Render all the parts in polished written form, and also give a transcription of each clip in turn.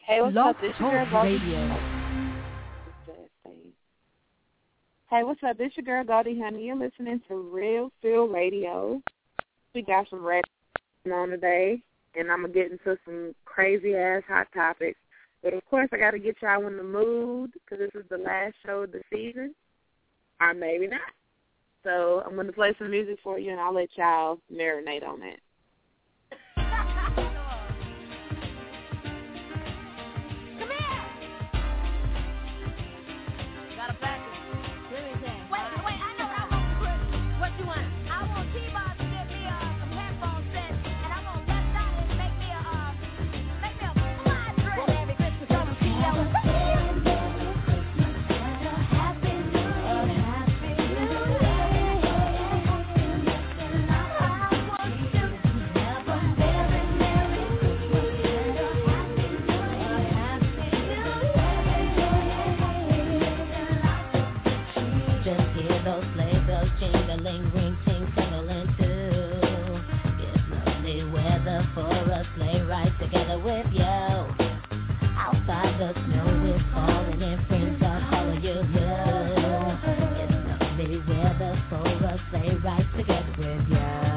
Hey, what's Blog up? This Talk your girl Goldie. Radio. Hey, what's up? This your girl Goldie Honey. You're listening to Real Feel Radio. We got some radio on today, and I'm going to get into some crazy-ass hot topics. But, of course, I got to get y'all in the mood because this is the last show of the season. Or maybe not. So I'm going to play some music for you, and I'll let y'all marinate on it. Jingling, ring, ting, tingling too. It's lovely weather for a sleigh ride together with you. Outside the snow is falling and friends are calling you. It's lovely weather for a sleigh ride together with you.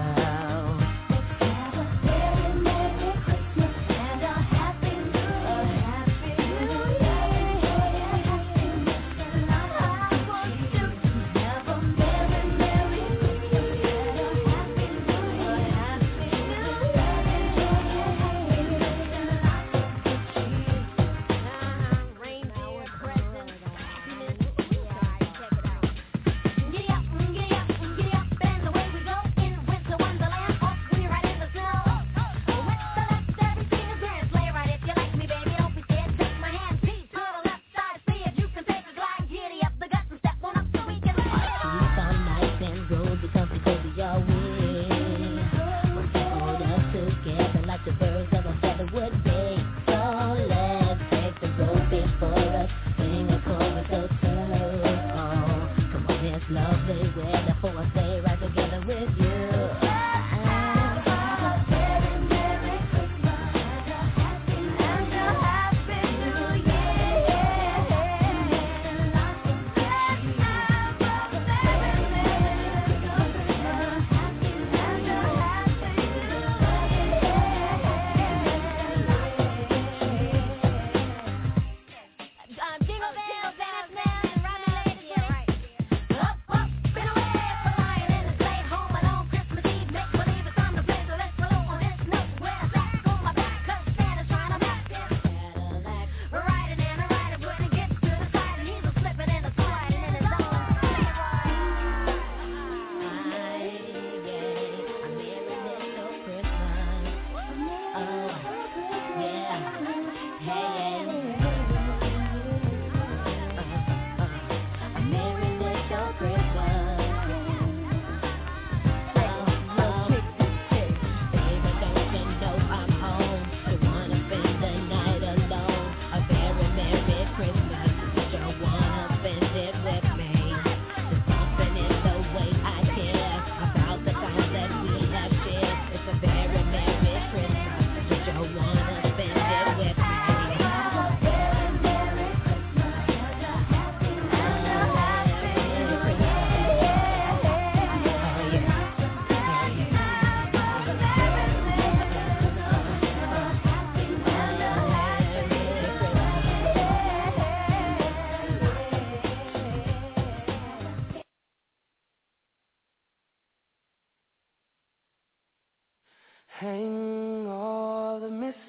Hang all the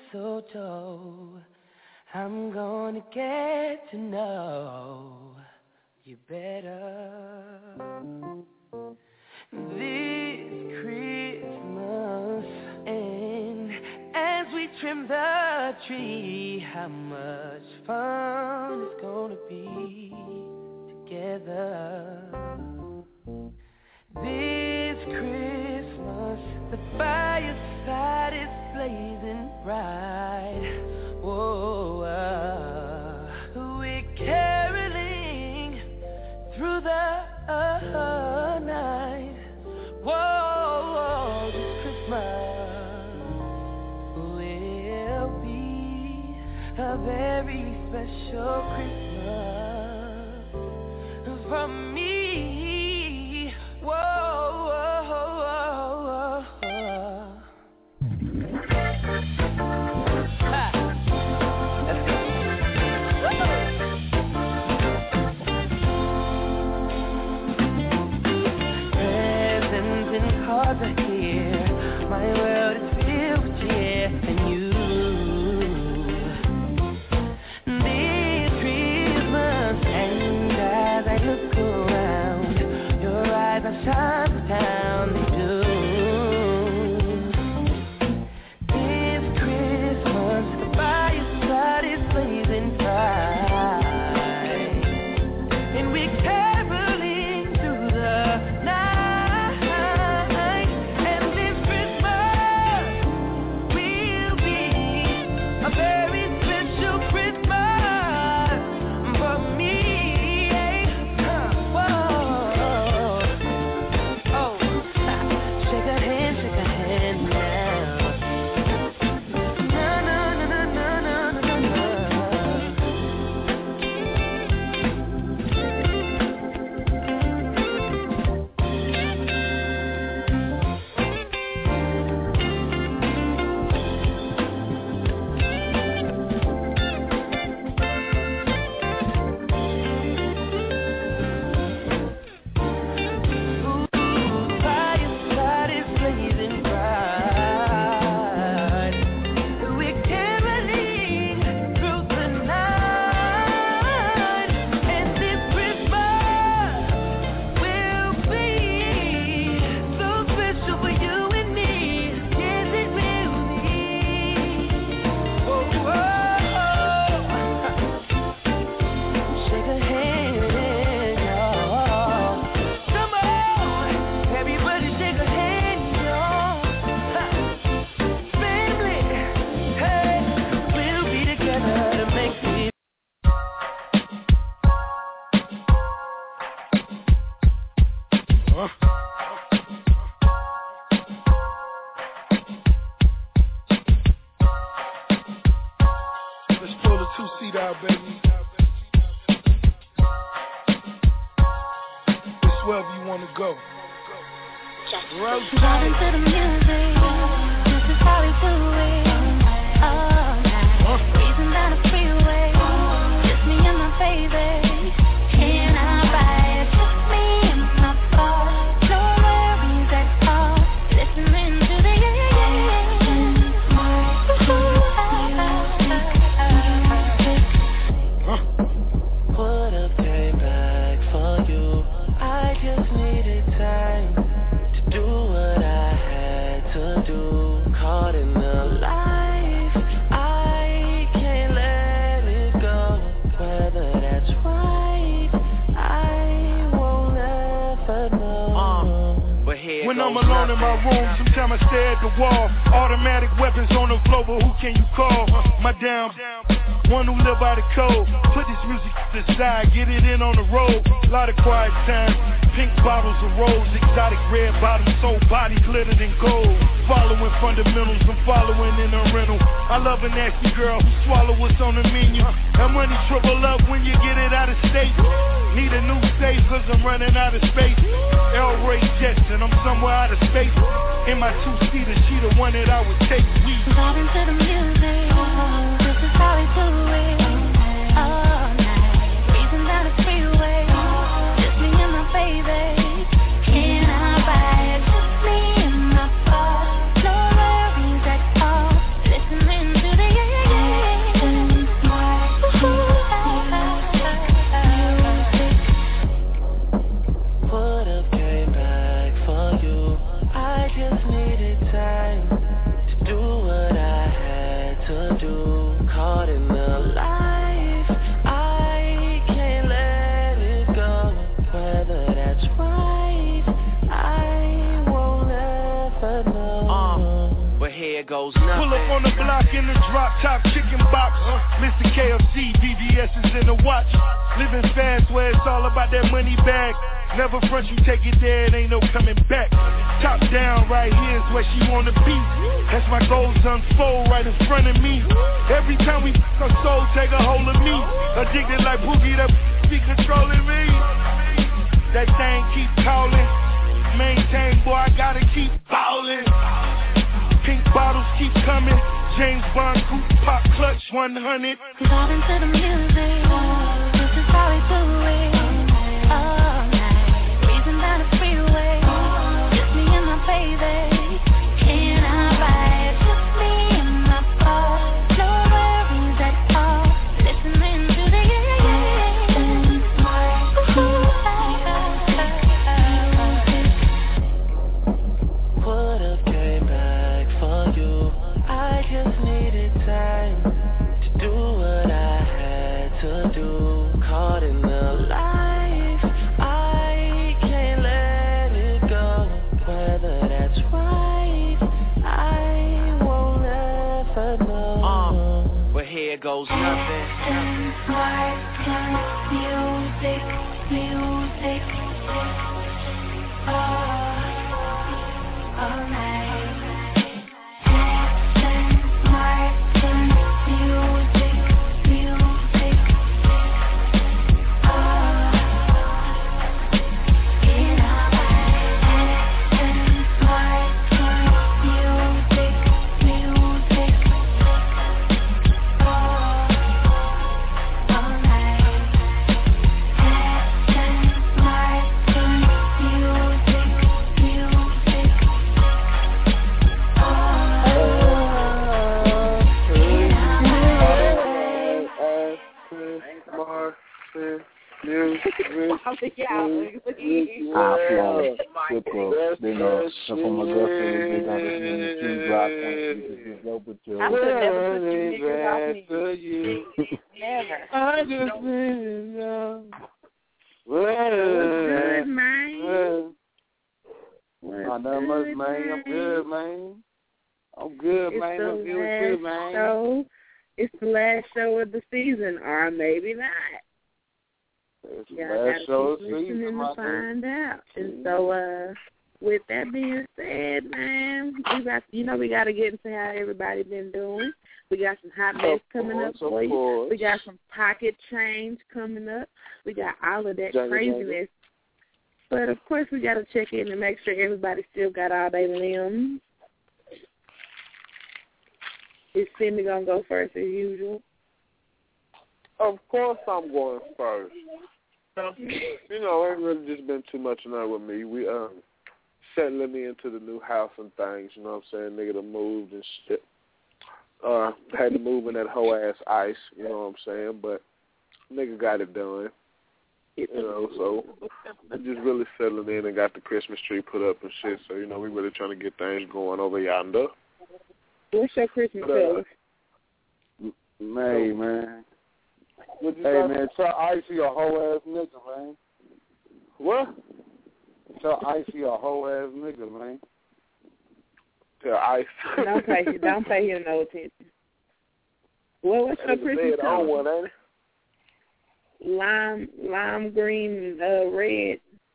mistletoe. I'm gonna get to know you better this Christmas. And as we trim the tree, how much fun it's gonna be together this Christmas. The fireside is blazing bright. Whoa, we're caroling through the night. Whoa, this Christmas will be a very special Christmas from me. Whoa, whoa, whoa, whoa. Ha. Let's go. Presents and cards are here. My world is filled with cheer and you. This Christmas, and as I look around, your eyes are shining down, they do. This Christmas, the fireside is blazing bright, and we're caroling through the night. And this Christmas will be a very special Christmas for me. Whoa. Oh, shake a hand now. Na na na na na na na na. Fireside is blazing bright. We're caroling through the night, and this Christmas will be so special for you and me. Yes, it will be. Whoa, whoa. Shake a hand, y'all. Come on, everybody shake a hand, y'all. Ha. Family, hey, we'll be together to make it. Let's pull the two-seat out, baby. It's wherever you want to go. Driving to the music, this is how we do it. All night, breezing down the freeway, just me and my baby. Can I ride? Just me and my car, no worries at all. Listening to the Would have came back for you. I just needed time to do what I had to do. Caught in the life, I can't let it go. Whether that's right, I won't ever know. But here When I'm goes alone in my nothing. room, sometimes I stare at the wall. Automatic weapons on the floor, but who can you call? My damn one who live by the code. Put this music to the side, get it in on the road. Lot of quiet time, pink bottles of rose, exotic red bottoms, soul body glittered in gold. Following fundamentals, I'm following in a rental. I love a nasty girl who swallow what's on the menu. That money triple up when you get it out of state. Need a new safe cause I'm running out of space. El Ray Jets and I'm somewhere out of space. In my two-seater, she the one that I would take. Driving to the music, this is how we do it. All night, breezing down the freeway, just me and my baby. Can I ride? Just me and my car, no worries at all. Listening to the Would have came back for you. I just needed time to do what I had to do. Caught in the life, I can't let it go. Whether that's right, I won't ever know. But here goes nothing. Pull up on the block in the drop top chicken box. Mr. KFC, BBS is in the watch. Living fast where it's all about that money bag. Never front, you take it there, it ain't no coming back. Top down, right here is where she wanna be. As my goals unfold right in front of me. Every time we her soul take a hold of me. Addicted like Boogie, that be controlling me. That thing keep calling. Maintain, boy, I gotta keep ballin'. Pink bottles keep coming. James Bond coupe, pop clutch 100. Vibing to the music. This is how we do it. All night, breezing down the freeway. Just me and my baby. Can I ride? Just me and my car. No worries at all. Listening to the Would've came back for you. I just needed time to do what I had to do. Caught in the life, I can't let it go. Whether that's right, I won't ever know. But here goes nothing. Music. All night. From my girlfriend, they got this in the street block. I could never put you niggas off me. Never. I just need you. Good, man. Not that much, man. I'm good, man. I'm good, man. I'm good, too, man. It's the last show of the season, or maybe not. It's the last show of the season, to find out. And so, with that being said, man, we got to get into how everybody been doing. We got some hot mess coming up for you. We got some pocket change coming up. We got all of that craziness. But, of course, we got to check in and make sure everybody still got all their limbs. Is Cindy going to go first as usual? Of course I'm going first. Ain't really just been too much of that with me. We settling me into the new house and things, you know what I'm saying? Nigga done moved and shit. Had to move in that whole ass ice, you know what I'm saying? But nigga got it done. So I'm just really settling in and got the Christmas tree put up and shit. So, we really trying to get things going over yonder. What's your Christmas color? Man. Hey, man, tell Icy a whole ass nigga, man. What? Tell Icy a whole ass nigga, man. Tell Icy. Don't pay him no attention. Well, what's your Christmas color? Ain't it? Lime green, red.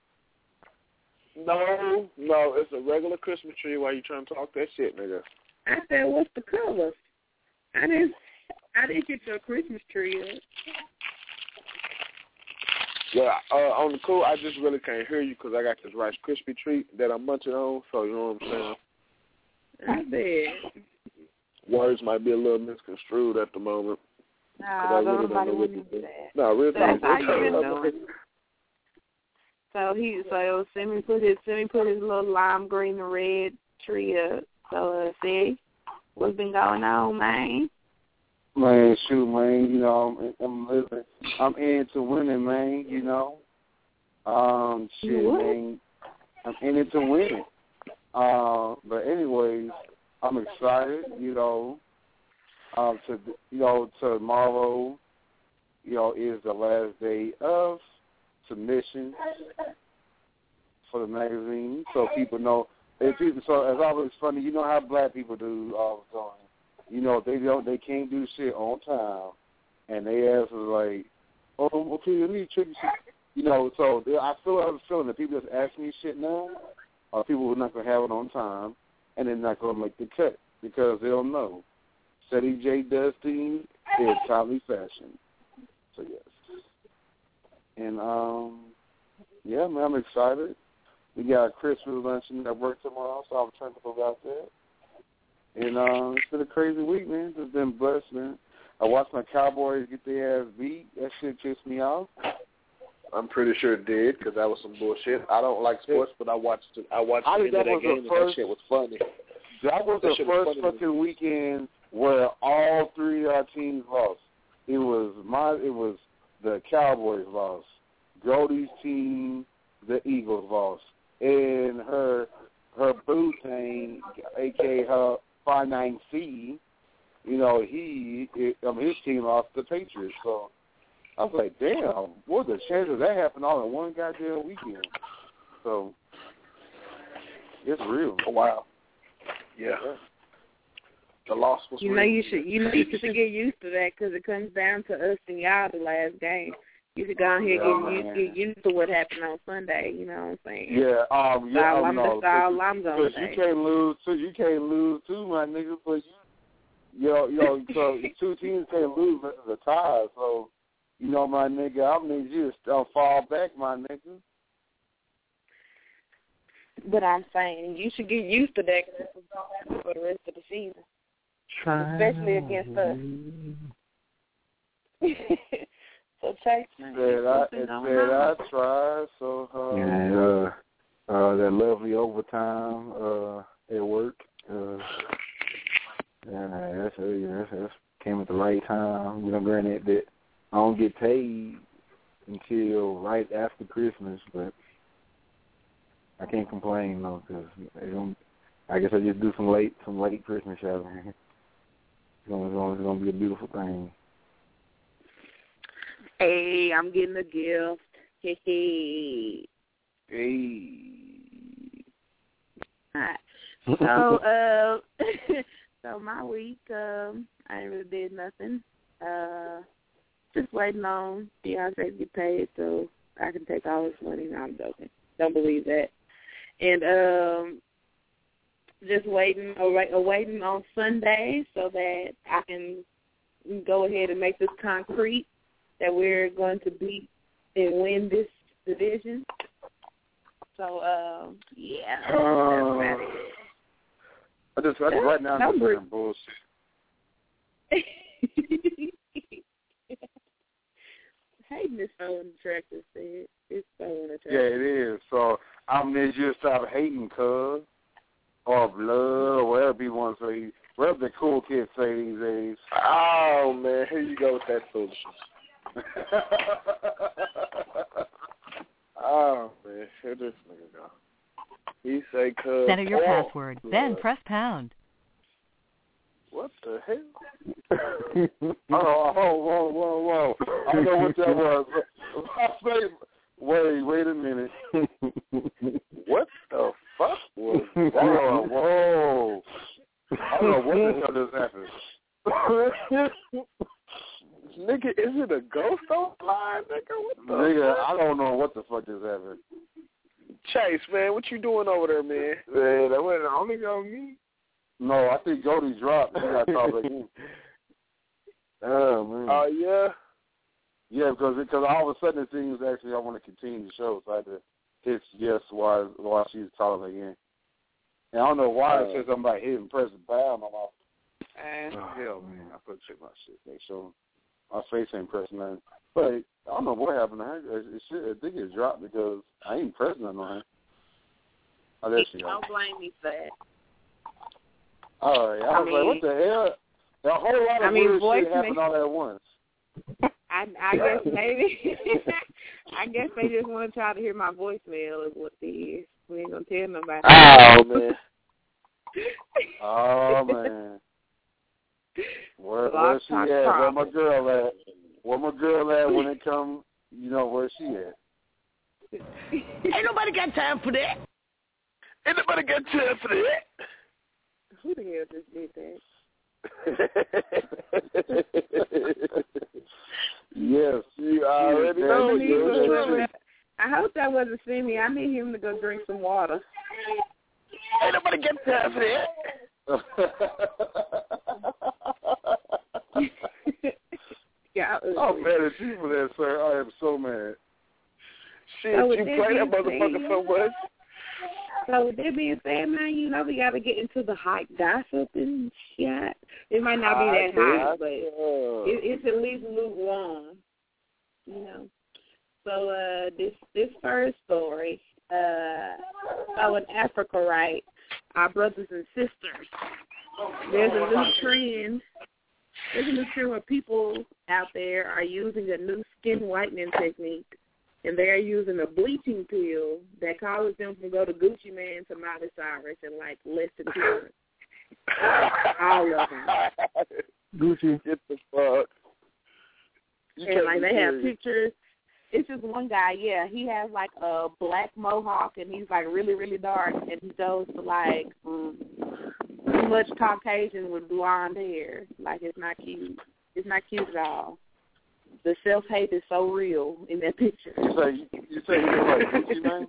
No, it's a regular Christmas tree. Why you trying to talk that shit, nigga? I said, what's the color? I didn't get your Christmas tree up. Yeah, on the cool, I just really can't hear you because I got this Rice Krispie treat that I'm munching on, so you know what I'm saying? I bet. Words might be a little misconstrued at the moment. No, nobody would do that. No, really. That's how you been doing. So Simi put his little lime green and red tree up. So see what's been going on, man. Man, shoot, man. I'm living. I'm into winning, man. Man. I'm in it to win. But anyways, I'm excited. Tomorrow, is the last day of submission for the magazine, so people know. So as always, funny, you know how black people do all the time. They can't do shit on time, and they ask us like, "Oh, okay, I need to check So I still have a feeling that people that's asking me shit now are people who are not going to have it on time, and they're not going to make the cut because they don't know. Ceddy J does things in timely fashion. So, yes. And, yeah, man, I'm excited. We got a Christmas luncheon at work tomorrow, so I'm trying to go about that. And it's been a crazy week, man. It's been blessed, man. I watched my Cowboys get their ass beat. That shit pissed me off. I'm pretty sure it did because that was some bullshit. I don't like sports, but I watched the end of that game, and that shit was funny. That was the first fucking weekend where all three of our teams lost. It was the Cowboys lost, Goldie's team, the Eagles lost, and her boo thing, aka her 5'9" his team lost the Patriots. So I was like, damn, what are the chances that happened all in one goddamn weekend? So it's real. Oh, wow. Yeah. The loss was real. You should get used to that because it comes down to us and y'all the last game. You should go ahead and get used to what happened on Sunday. You know what I'm saying? Yeah. That's all I'm gonna say. You can't lose too, my nigga. But so two teams can't lose the tie. So my nigga, I need you to fall back, my nigga. But I'm saying you should get used to that because that's what's gonna happen for the rest of the season, especially against us. So Chase, man, I tried so hard. Yeah, that lovely overtime at work. That's came at the right time. Granted that I don't get paid until right after Christmas, but I can't complain though, because I guess I just do some late Christmas shopping. It's gonna be a beautiful thing. Hey, I'm getting a gift. Hey. All right. So my week, I ain't really did nothing. Just waiting on DeAndre to get paid so I can take all his money. No, I'm joking. Don't believe that. And just waiting on Sunday so that I can go ahead and make this concrete that we're going to beat and win this division. So, yeah. That's about it. I just right now I'm just saying bullshit. Hating is so unattractive, said. It's so unattractive. Yeah, it is. So I need you to stop hating, cuz, or blood, or whatever people want to say. Whatever the cool kids say these days. Oh, man, here you go with that foolishness. Oh, man, here this nigga go. He say, cuz. Enter your password, then press pound. What the hell? Whoa. I don't know what that was. Wait a minute. What the fuck was that? Whoa. I don't know what the hell just happened. Nigga, is it a ghost on line, nigga? What the nigga, fuck? I don't know what the fuck just happened. Chase, man, what you doing over there, man? Man, that wasn't only on me. No, I think Goldie dropped. He got called back in. Oh, man. Oh, yeah? Yeah, because all of a sudden it seems actually I want to continue the show, so I had to hit yes while she's calling again. And I don't know why it says something about hitting press the button. I'm off. Hell, man, I put check my shit. Make sure my face ain't pressing nothing. But I don't know what happened. I think it dropped because I ain't pressing nothing on it. Oh, there she goes. Don't blame me for that. All right. I was like, what the hell? A whole lot of weird shit happened all at once. I guess maybe. I guess they just want to try to hear my voicemail is what it is. We ain't going to tell nobody. Oh, man. Oh, man. Where she at? Where my girl at? Where my girl at when it come, where she at? Ain't nobody got time for that. Ain't nobody got time for that. Who the hell just did that? Yes, you already know. hope that wasn't Simi. I need him to go drink some water. Ain't nobody got time for that. Yeah, I'm mad at you for that, sir. I am so mad. Shit, you play that motherfucker so much. So with that being said, man, you know we got to get into the hot gossip and shit. It might not be that hot, but it's at least lukewarm, you know. So this first story, in Africa, right, our brothers and sisters, there's a new trend. There's a new trend where people out there are using a new skin whitening technique. And they're using a bleaching pill that causes them to go to Gucci Mane to Miley Cyrus in like less than 2 months. All of them. Gucci. Get the fuck. And like they have pictures. It's just one guy, yeah. He has like a black mohawk and he's like really, really dark and he goes to like pretty much Caucasian with blonde hair. Like it's not cute. It's not cute at all. The self-hate is so real in that picture. You say you look like Gucci Mane?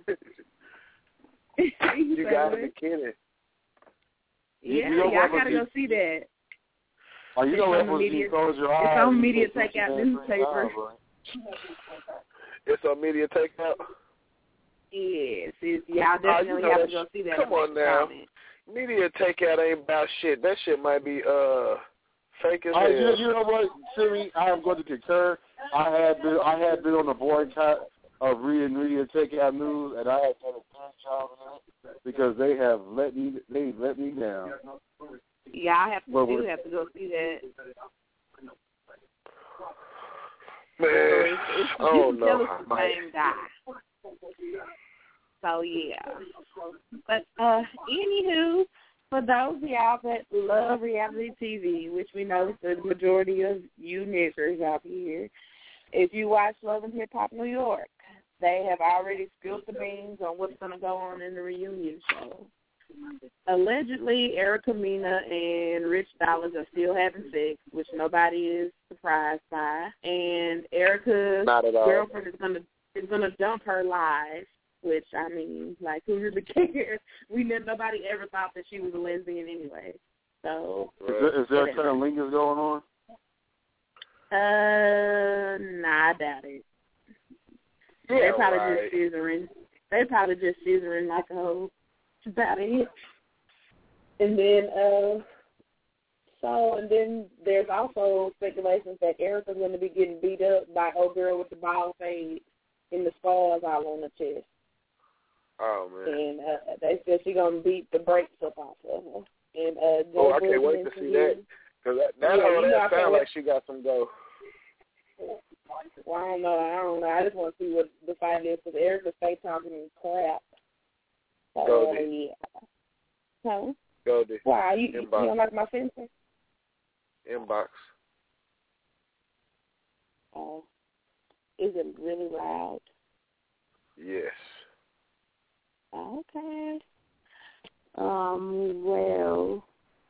You got to be kidding. Yeah, I got to go see that. Oh, you know what? You close your eyes. It's on Media Takeout newspaper. It's on Media Takeout? Yes. Y'all definitely have to go see that. Come on now. Media Takeout ain't about shit. That shit might be fake as hell. You know what, Siri? I am going to concur. I had been on the boycott of Media Takeout News, and I had done a good job in it because they let me down. Yeah, I have to go see that. Man, I don't know. It's the same guy. So yeah, but anywho. For those of y'all that love reality TV, which we know is the majority of you niggers out here, if you watch Love and Hip Hop New York, they have already spilled the beans on what's going to go on in the reunion show. Allegedly, Erica Mena and Rich Dollars are still having sex, which nobody is surprised by. And Erica's girlfriend is gonna dump her live. Which, I mean, like, who really cares? Nobody ever thought that she was a lesbian anyway. So, is there a kind of linkage going on? Nah, I doubt it. Yeah, They're probably just scissoring. They're probably just scissoring like a hoe. That's about it. And then, there's also speculations that Erica's going to be getting beat up by old girl with the bald fade and the scars all on the chest. Oh, man. And they said she's going to beat the brakes up off of her. And, I can't wait to see that. Because that sounds like she got some go. Well, I don't know. I just want to see what the fight is. Because Erica stay talking crap. So, yeah. So, Goldie. Why? You don't like my fencer? Inbox. Oh. Is it really loud? Yes. Okay. Well,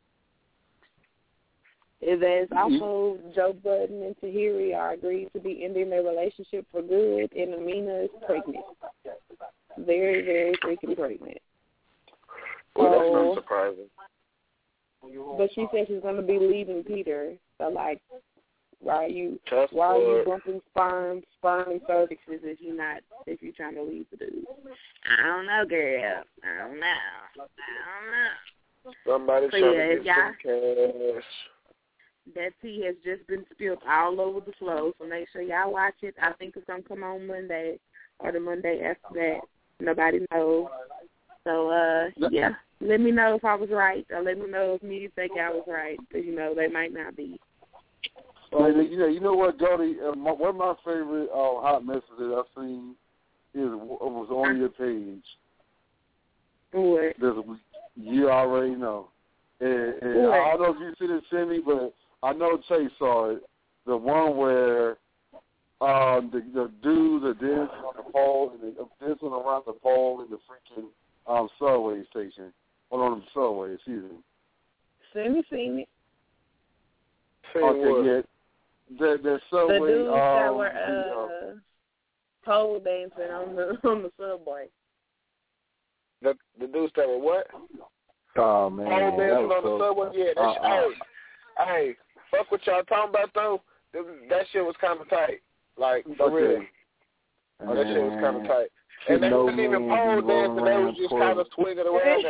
there's also Joe Budden and Tahiri are agreed to be ending their relationship for good, and Amina is pregnant. Very, very freaking pregnant. Well, that's not surprising. But she said she's going to be leaving Peter. So, like, why are you bumping sperm and cervixes if you're trying to leave the dude? I don't know, girl. I don't know. Somebody's trying to get some cash. That tea has just been spilled all over the floor, so make sure y'all watch it. I think it's going to come on Monday or the Monday after that. Nobody knows. So, yeah, let me know if I was right, or let me know if Media Takeout was right, because, they might not be. Well, you know what, Jody? One of my favorite hot messages I've seen was on your page. What? This week. You already know. And I don't know if you see this, Cindy, but I know Chase saw it. The one where the dudes are dancing on the pole, and they're dancing around the pole in the freaking subway station. Or on the subway, excuse me. Seen it. Okay, yeah. The subway. The dudes that were pole dancing on the subway. The dudes that were what? Oh man, Pole dancing on the subway. Yeah, that shit. Hey, fuck what y'all talking about though. That shit was kind of tight. Like for real. That shit was kind of tight. And they wasn't even pole dancing. They was just kind of swinging around.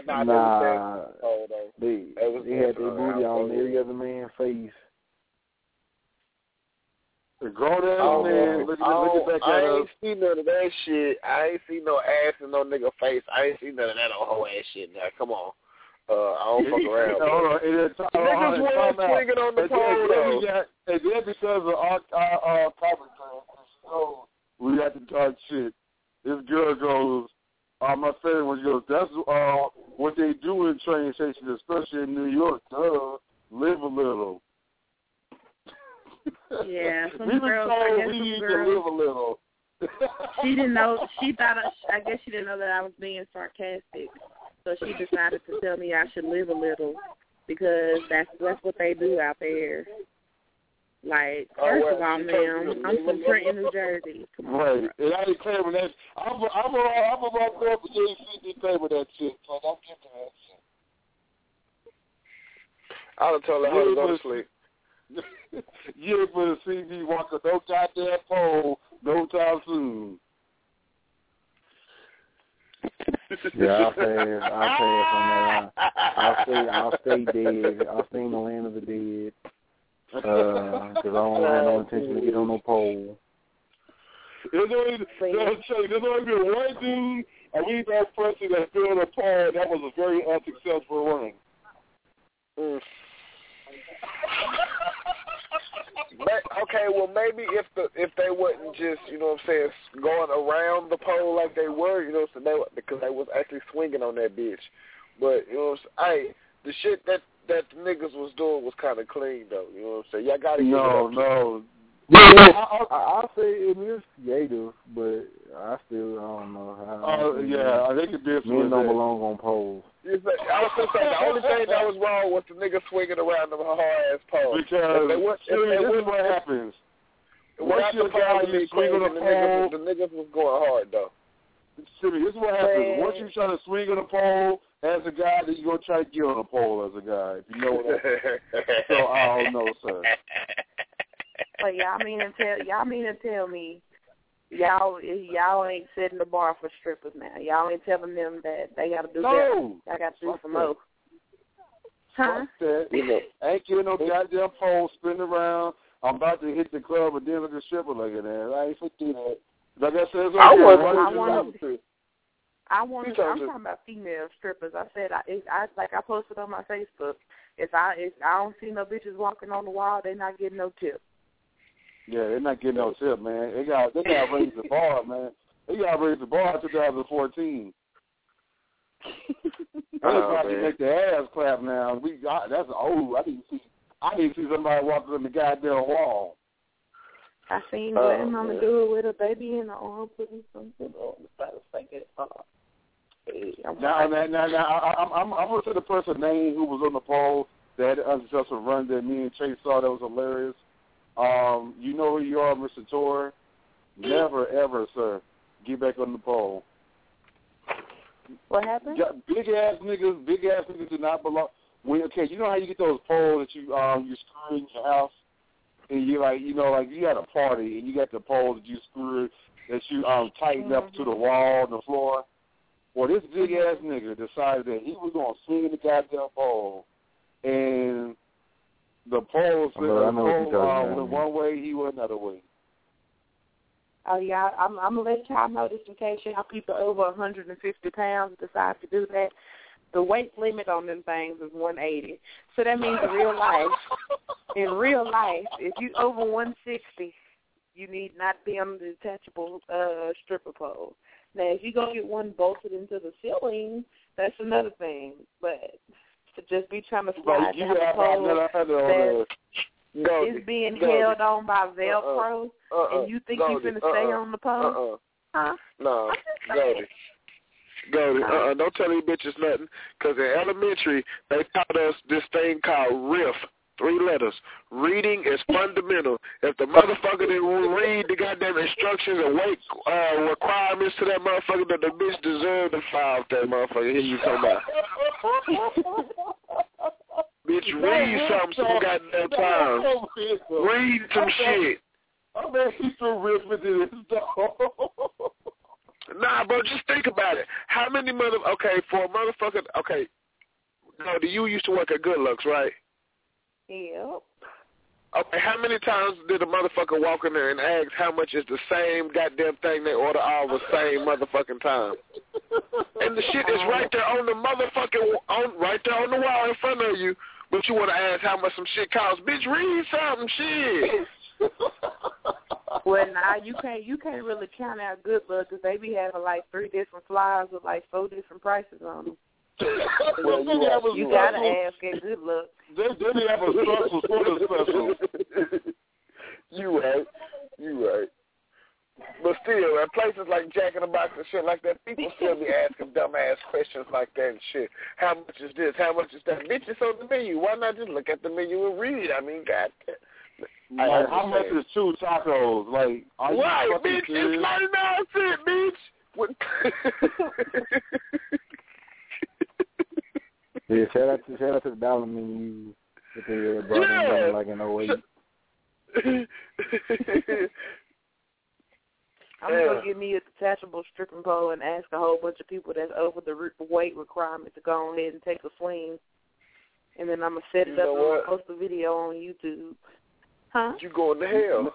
They had their booty on every other man's face. The grown-ass man, look back at us. I ain't seen none of that shit. I ain't seen no ass in no nigga face. I ain't seen none of that old whole ass shit. Now, come on. I don't fuck around. Niggas was swinging on the pole, though. And then because of our topic, so we had to talk shit. This girl goes, my favorite one goes, that's what they do in train stations, especially in New York. Live a little. Yeah, some we girls, we need to live a little. She didn't know, I guess she didn't know that I was being sarcastic. So she decided to tell me I should live a little because that's what they do out there. Like, first of all, ma'am, I'm from Trenton, New Jersey. Right, and I ain't claiming that. I'm a rock up, but you ain't seen me claiming that shit. So don't get to that shit. I would tell her how to go to sleep. You ain't gonna see me walking no goddamn pole no time soon. Yeah, I'll pass on that. I'll stay dead. I'll stay in the land of the dead. Because I don't have no intention to get on no pole. There's only been one dude, a rebound person that stood on a pole. That was a very unsuccessful run. Okay, well maybe if they wasn't just, you know what I'm saying, going around the pole like they were, you know, so because they was actually swinging on that bitch. But you know, the shit that the niggas was doing was kind of clean though. You know what I'm saying? Y'all gotta No. I'll say it is creative, but I don't know how. I think it is. Men don't belong on poles. I was going to say, the only thing that was wrong was the nigga swinging around the hard-ass pole. Because this is what happens. Once you're a guy, you swing on the pole. The niggas was going hard, though. This is what happens. Once you try to swing on a pole as a guy, then you're going to try to get on a pole as a guy. If you know what I mean. So, I don't know, sir. But y'all mean to tell me y'all ain't setting the bar for strippers now. Y'all ain't telling them that they got to do better. Y'all got to do some more. Huh? Fuck that. Ain't getting no goddamn pole spinning around. I'm about to hit the club and then look at stripper like that. I ain't fit do that. Like I said, I'm talking about female strippers. I said I posted on my Facebook. If I don't see no bitches walking on the wall, they not getting no tip. Yeah, they're not getting no tip, man. They got to raise the bar, man. They got to raise the bar in 2014. They're about to make their ass clap now. That's old. I didn't see somebody walking on the goddamn wall. I seen Glenn Mama do it with a baby in the arm, putting something on the side of I'm going to say the person's name who was on the pole that had an unsuccessful run that me and Chase saw that was hilarious. You know who you are, Mr. Tor. Never, ever, sir, get back on the pole. What happened? Big ass niggas do not belong. You know how you get those poles that you screw in your house, and you you had a party and you got the pole that you screw that you tighten up to the wall and the floor. Well, this big ass nigga decided that he was gonna swing the goddamn pole, and the pole went one way, he went another way. Oh, yeah, I'm going to let y'all know this in case y'all people over 150 pounds decide to do that. The weight limit on them things is 180. So that means in real life, if you over 160, you need not be on the detachable stripper pole. Now, if you go get one bolted into the ceiling, that's another thing. But to just be trying to slide down the pole that is being held on by Velcro, and you think you're going to stay on the pole? Huh? No, Goldie, don't tell these bitches nothing, because in elementary, they taught us this thing called riff. 3 letters. Reading is fundamental. If the motherfucker didn't read the goddamn instructions and weight requirements to that motherfucker, that the bitch deserved to file with that motherfucker. Here you come out. Bitch, read some goddamn time. Read some shit. I mean, he's so rich with this dog. Nah, bro, just think about it. How many for a motherfucker, no, you used to work at Good Looks, right? Yep. Okay, how many times did a motherfucker walk in there and ask how much is the same goddamn thing they order all the same motherfucking time? And the shit is right there on the motherfucking, right there on the wall in front of you, but you want to ask how much some shit costs. Bitch, read something, shit. Well, now you can't really count out Good Luck because they be having like 3 different flyers with like 4 different prices on them. Well, you gotta ask at Good Luck. They have a special for the special. You right. But still, at places like Jack in the Box and shit like that, people still be asking dumbass questions like that and shit. How much is this? How much is that? Bitch, it's on the menu. Why not just look at the menu and read? I mean, goddamn. Like, how much is 2 tacos? Like, are you right, bitch, serious? it's 99 cents, bitch. Yeah, shout out to the dollar menu that they brought in like in 08. I'm going to give me a detachable stripping pole and ask a whole bunch of people that's over the weight requirement to go on ahead and take a swing. And then I'm going to set it up and post a video on YouTube. Huh? You going to hell.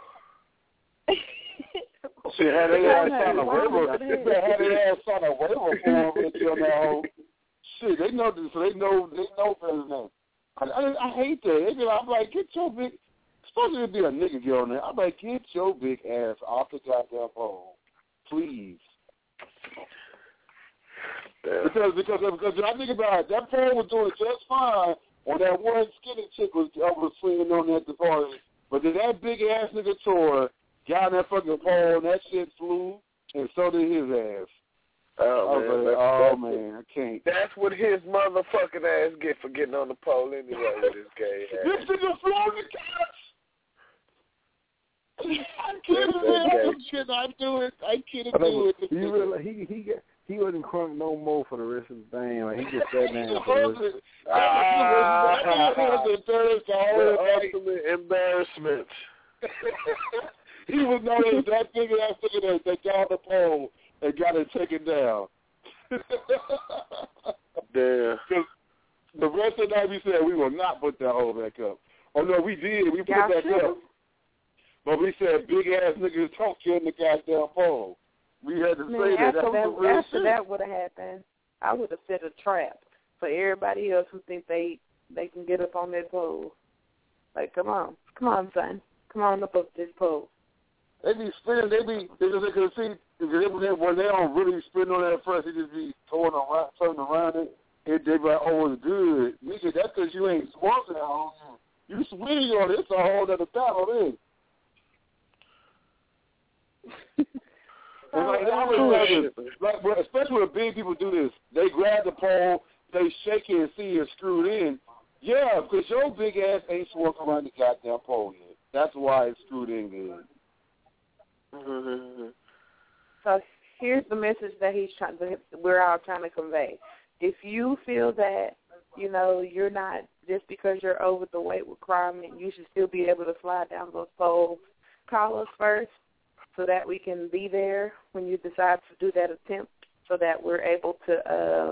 She had their ass on a waiver. They had their ass on a waiver form until now. Shit, they know this, so they know better than I hate that. I'm like, get your big, supposed to be a nigga get on there. I'm like, get your big ass off the goddamn pole, please. Because I think about it, that pole was doing just fine when that one skinny chick was swinging on at the party. But then that big ass nigga tore, got on that fucking pole, and that shit flew, and so did his ass. Oh, man, I can't. That's what his motherfucking ass get for getting on the pole anyway with his gay ass. This nigga flew on the couch. I can't do it. He wasn't crunk no more for the rest of the thing. Like, he just sat down for the ultimate embarrassment. He was known as that big ass nigga that got on the pole and got it taken down. Damn. Because the rest of the night we said we will not put that hole back up. Oh, no, we did. We put it back up. But we said big ass niggas don't kill the goddamn pole. We had to say that. After that would have happened, I would have set a trap for everybody else who think they can get up on that pole. Like, come on, son. Come on up this pole. They be spinning. When they don't really spin on that first, they just be turning around it. They be like, oh, it's good. Nigga, that's because you ain't squawking at home. You swing on it. It's a whole other battle then. Especially when big people do this, they grab the pole, they shake it and see it screwed in. Yeah, because your big ass ain't swung around the goddamn pole yet. That's why it's screwed in good. So here's the message that we're all trying to convey. If you feel that, you're not, just because you're over the weight requirement, you should still be able to slide down those poles. Call us first so that we can be there when you decide to do that attempt, so that we're able to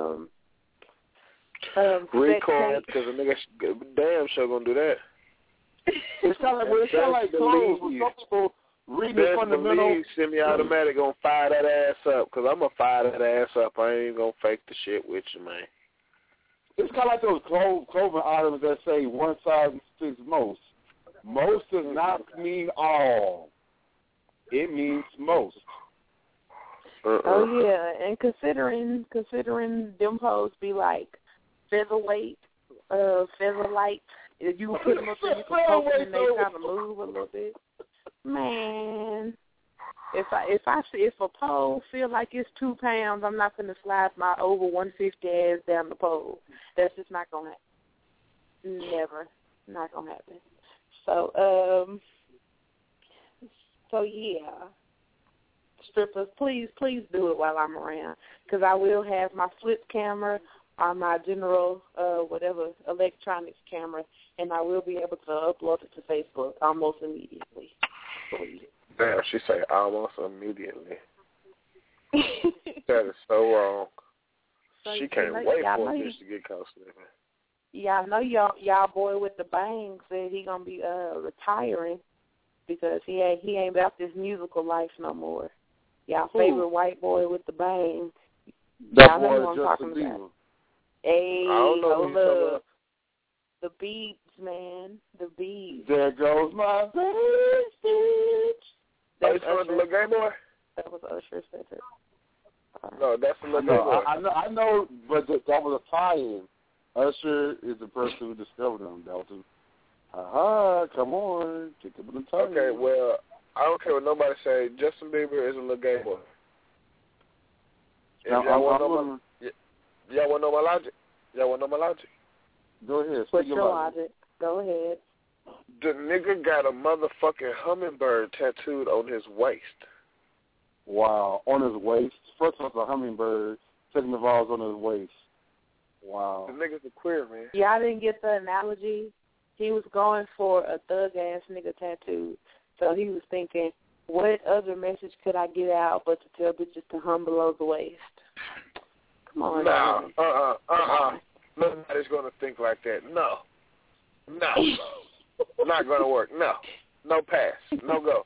record, because a nigga damn sure gonna do that. It's kind of like clothes. Some people read the fundamentals. Semi-automatic gonna fire that ass up, because I'm gonna fire that ass up. I ain't gonna fake the shit with you, man. It's kind of like those clothing items that say one size fits most. Most does not mean all. It means most. Oh yeah, and considering them hoes be like featherweight, featherlight. If you put them up there, you can poke them and they kind of move a little bit. Man, if a pole feel like it's 2 pounds, I'm not gonna slide my over 150 ass down the pole. That's just not gonna happen. Never. Not gonna happen. So, yeah. Strippers, please do it while I'm around, because I will have my flip camera or my general, whatever, electronics camera, and I will be able to upload it to Facebook almost immediately. Damn, she say almost immediately. That is so wrong. So, she can't wait for a bitch to get caught slipping. Yeah, I know y'all boy with the bang said he gonna be retiring because he ain't about this musical life no more. Y'all favorite white boy with the bang. That boy boy Justin Bieber. Hey, I don't know who you're talking about. The Biebs, man. The Biebs. There goes my bitch. Are you talking about the little gay boy? That was Usher said it. No, that's the little gay boy. I know, but that was a tie-in. Usher is the person who discovered him, Dalton. Come on. Kick him in the tongue. Okay, well, I don't care what nobody say. Justin Bieber is a little gay boy. Y'all want to know my logic? Y'all want to know my logic? Go ahead. What's your logic? Go ahead. The nigga got a motherfucking hummingbird tattooed on his waist. Wow. On his waist? First of all, it's a hummingbird. Second of all, it's on his waist. Wow. The nigga's a queer, man. Yeah, I didn't get the analogy. He was going for a thug-ass nigga tattoo. So he was thinking, what other message could I get out but to tell bitches to hum below the waist? Come on. No, Nobody's going to think like that. No. Not going to work. No pass. No go.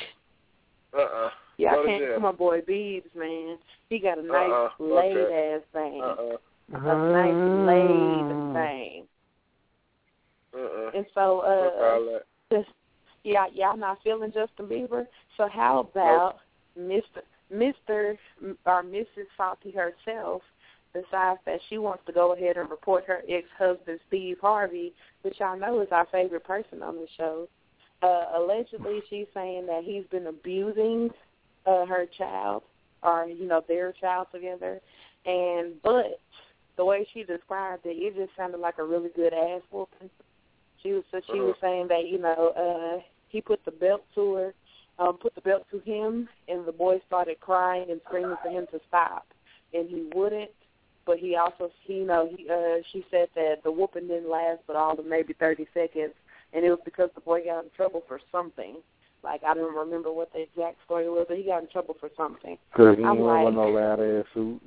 Yeah, I can't see my boy Biebs, man. He got a nice laid-ass thing. A nice laid thing. And so, y'all not feeling Justin Bieber? So how about Mr. or Mrs. Salty herself decides that she wants to go ahead and report her ex-husband, Steve Harvey, which I know is our favorite person on the show. Allegedly, she's saying that he's been abusing her child, or, their child together. But the way she described it, it just sounded like a really good ass whooping. She was saying that, he put the belt to her, put the belt to him, and the boy started crying and screaming for him to stop. And he wouldn't, but he also, she said that the whooping didn't last but all of maybe 30 seconds, and it was because the boy got in trouble for something. Like, I don't remember what the exact story was, but he got in trouble for something. Because he didn't want no loud-ass suit.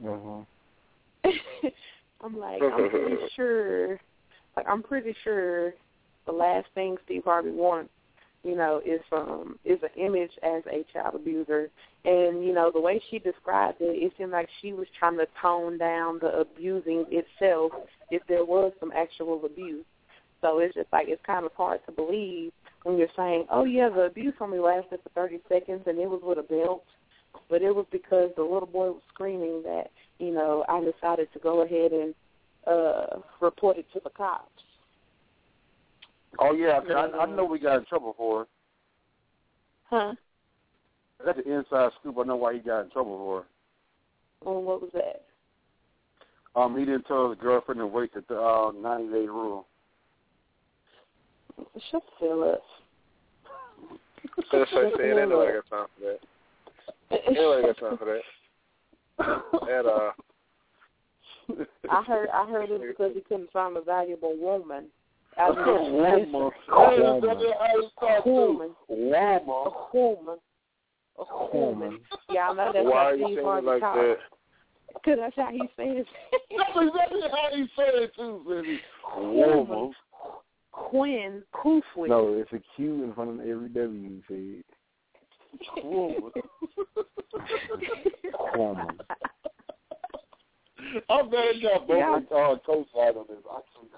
I'm pretty sure the last thing Steve Harvey wants, is an image as a child abuser. And, the way she described it, it seemed like she was trying to tone down the abusing itself if there was some actual abuse. So it's just like, it's kind of hard to believe when you're saying, oh, yeah, the abuse only lasted for 30 seconds and it was with a belt. But it was because the little boy was screaming that, I decided to go ahead and report it to the cops. Oh, yeah, I know we got in trouble for it. Huh? That's the inside scoop. I know why he got in trouble for it. Well, what was that? He didn't tell his girlfriend to wait the 90-day rule. Shut the hell up. Ain't nobody got time for that. Ain't nobody got time for that. I heard it because he couldn't find a valuable woman. A woman. Yeah, I know that's why how are you Steve saying Harvey like talks. that? Because that's how he says it. That's exactly how he said it, too, baby. Woman. Quinn Kufwi. No, it's a Q in front of every W, you said. Woman. Woman. I'm glad y'all both co-side on this.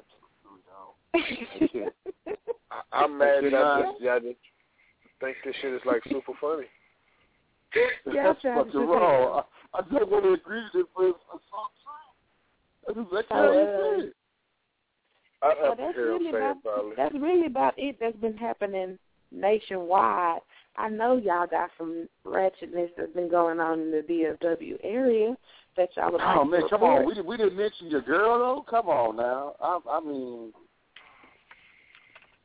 I'm mad that y'all just think this shit is like super funny. That's fucking wrong. I just want to agree with it, but it's so true. That's exactly how you said it. That's really about it that's been happening nationwide. I know y'all got some ratchetness that's been going on in the DFW area that y'all would like to report. Come on. We didn't mention your girl, though? Come on now. I mean,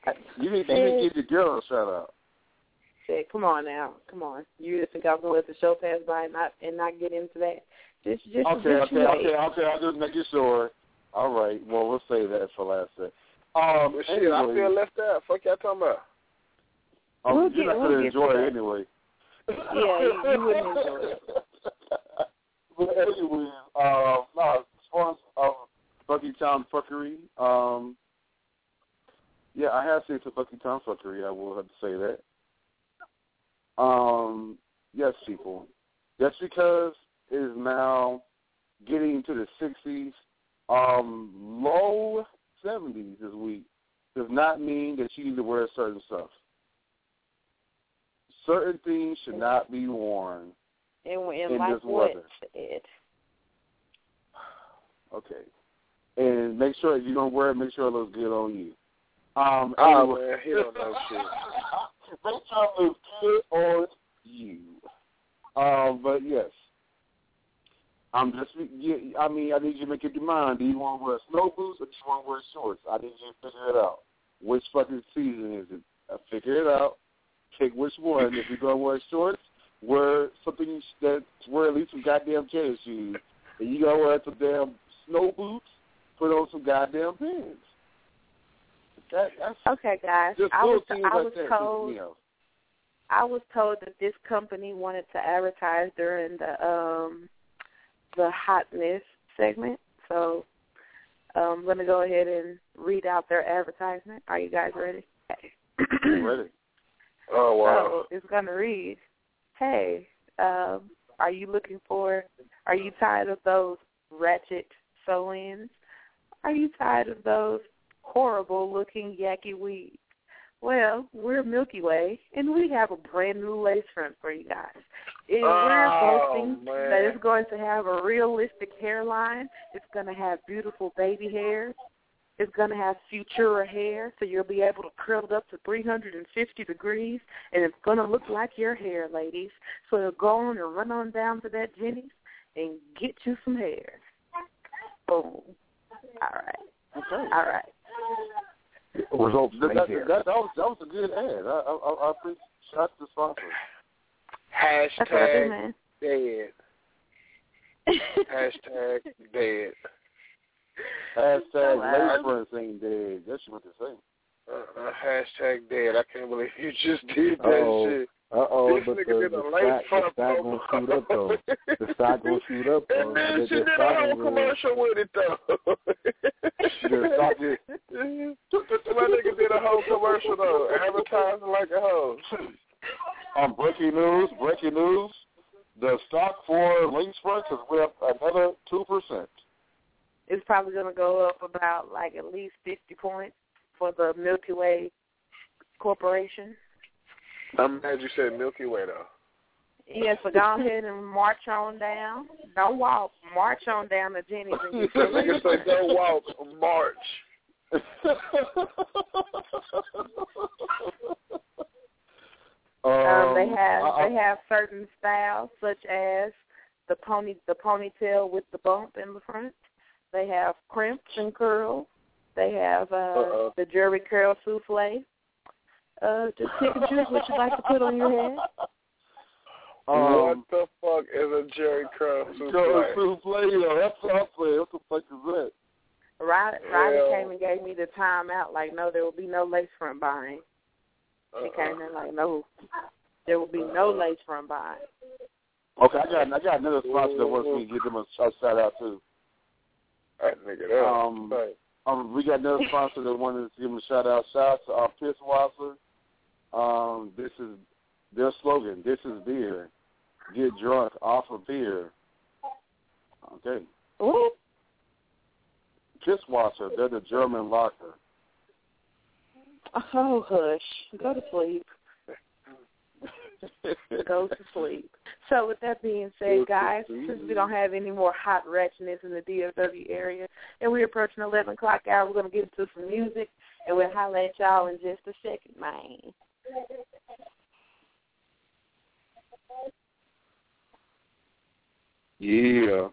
You need to give your girl a shout out. Said, come on now, come on. You just think I was gonna let the show pass by and not get into that? Just Okay. I'll just make it sure. All right. Well, we'll save that for last set. Shit, I feel left out. Fuck y'all talking about? You're not going to enjoy it anyway. Yeah, you wouldn't enjoy it. But anyway, sponsor of Bucky Town Fuckery. Yeah, I have seen some Bucky Town Fuckery. I will have to say that. Yes, people. Just because it is now getting into the 60s, low 70s this week, does not mean that you need to wear certain stuff. Certain things should not be worn in like this weather. Okay. And make sure if you're going to wear it, make sure it looks good on you. Anyway, man, he don't know shit. Make sure it looks good on you. But yes. I need you to make up your mind. Do you want to wear snow boots or do you want to wear shorts? I need you to figure it out. Which fucking season is it? Figure it out. Pick which one. If you're going to wear shorts, wear something that's wear at least some goddamn tennis shoes. And you got to wear some damn snow boots, put on some goddamn pants. Okay, guys. I was told that this company wanted to advertise during the hotness segment, so I'm going to go ahead and read out their advertisement. Are you guys ready? Okay. Ready. Oh, wow. So it's going to read, hey, are you tired of those ratchet sew-ins? Are you tired of those horrible-looking yucky weeds? Well, we're Milky Way, and we have a brand-new lace front for you guys. We're boasting that it's going to have a realistic hairline. It's going to have beautiful baby hairs. It's going to have Futura hair, so you'll be able to curl it up to 350 degrees, and it's going to look like your hair, ladies. So go on and run on down to that Jenny's and get you some hair. Boom. All right. Okay. All right. Results that was a good ad. I appreciate the sponsor. Hashtag dead. Hashtag dead. Hashtag lace fronts ain't dead. That's what they're saying. Hashtag dead. I can't believe you just did that shit. But the stock gonna shoot up though. The stock gonna shoot up though. And then she did a whole commercial with it though. My nigga did a whole commercial though, advertising like a hoe. Breaking news. The stock for lace fronts is up another 2%. It's probably going to go up about like at least 50 points for the Milky Way Corporation. I'm glad you said Milky Way, though. Yeah, so go ahead and march on down. Don't walk. March on down to Jenny's. And get your nigga say don't walk, march. They have certain styles, such as the ponytail with the bump in the front. They have crimps and curls. They have the Jerry curl souffle. Just pick and choose what you'd like to put on your head. What the fuck is a Jerry curl souffle? That's what I'm saying. What the fuck is that? Riley came and gave me the time out, like, no, there will be no lace front buying. She came in like, no, there will be no lace front buying. Okay, I got another sponsor that wants me to give them a shout out too. That nigga, we got another sponsor that wanted to give them a shout out. Shout out to Pisswasser. This is their slogan. This is beer. Get drunk off of beer. Okay. Ooh. Pisswasser. They're the German lager. Oh, hush. Go to sleep. Go to sleep. So with that being said, guys, since we don't have any more hot ratchetness in the DFW area, and we're approaching 11 o'clock hour, we're going to get into some music, and we'll holler at y'all in just a second, man. Yeah.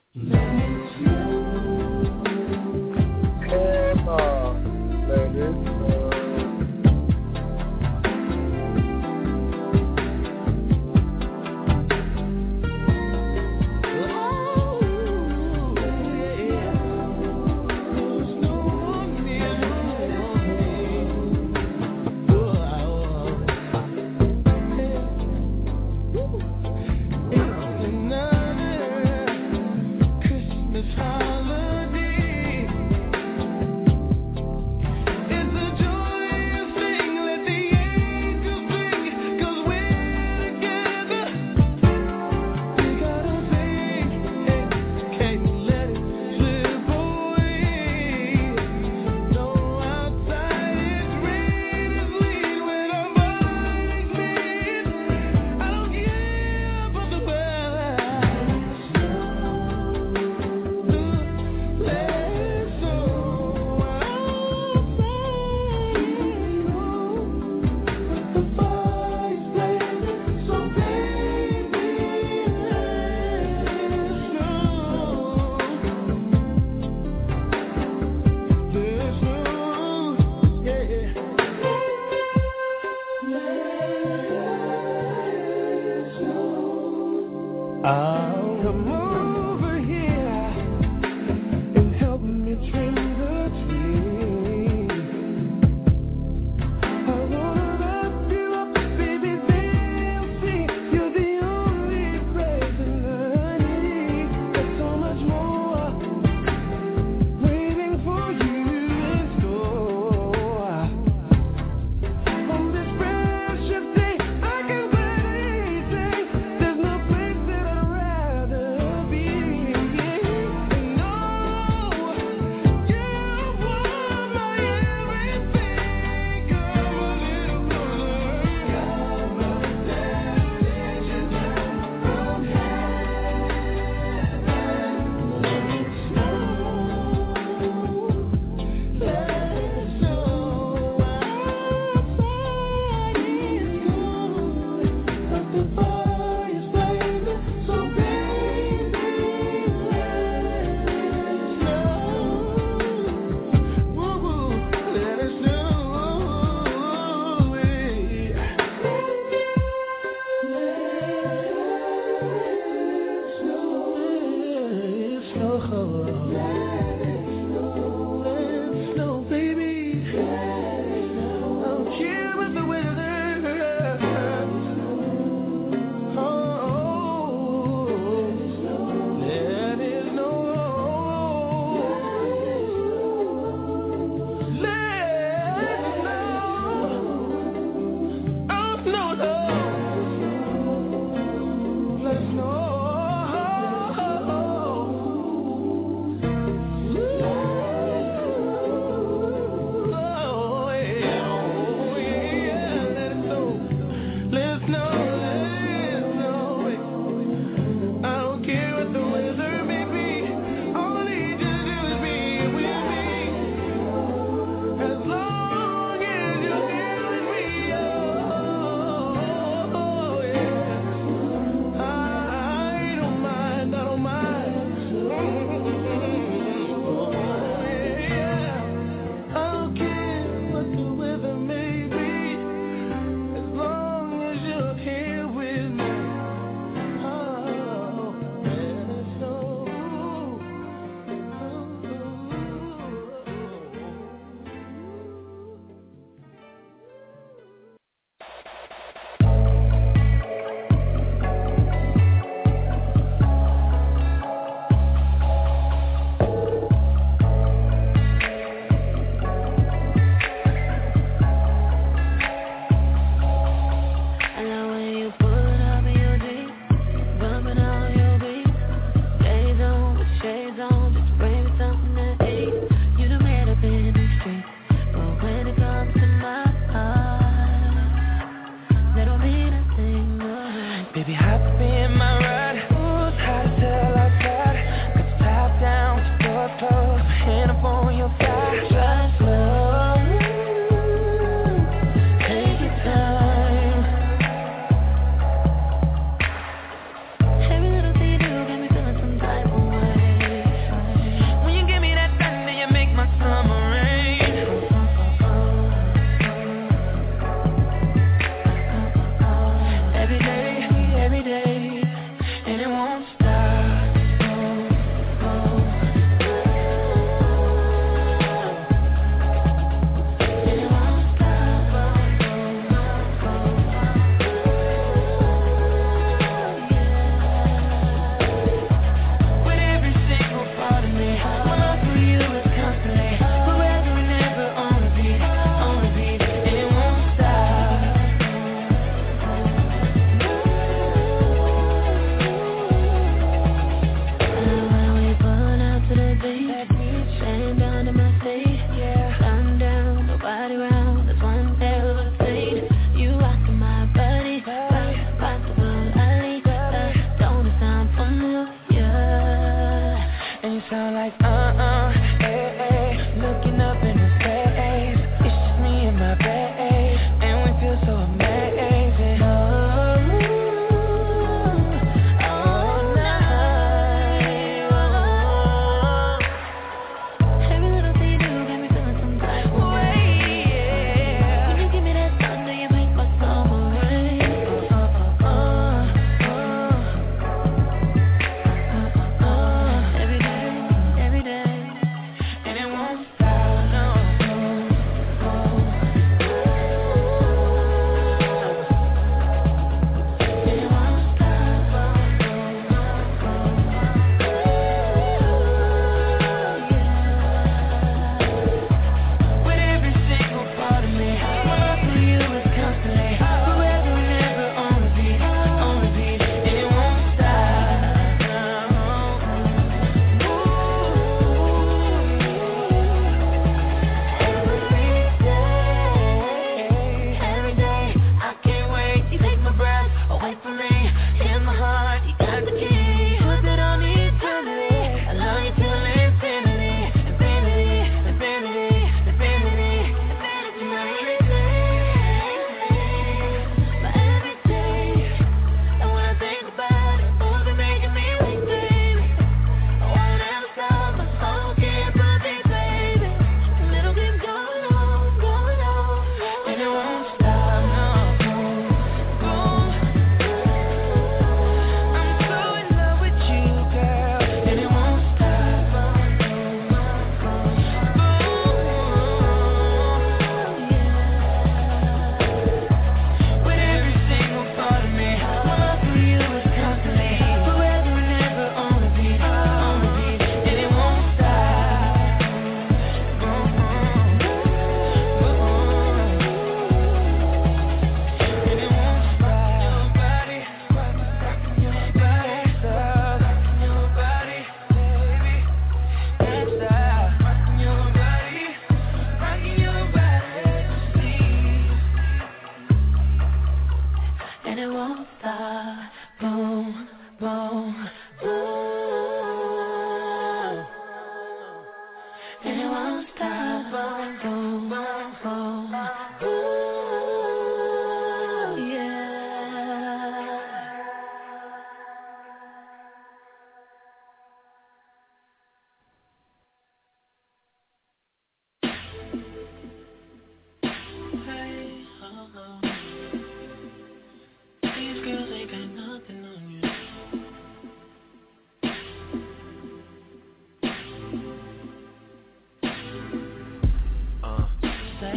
Every day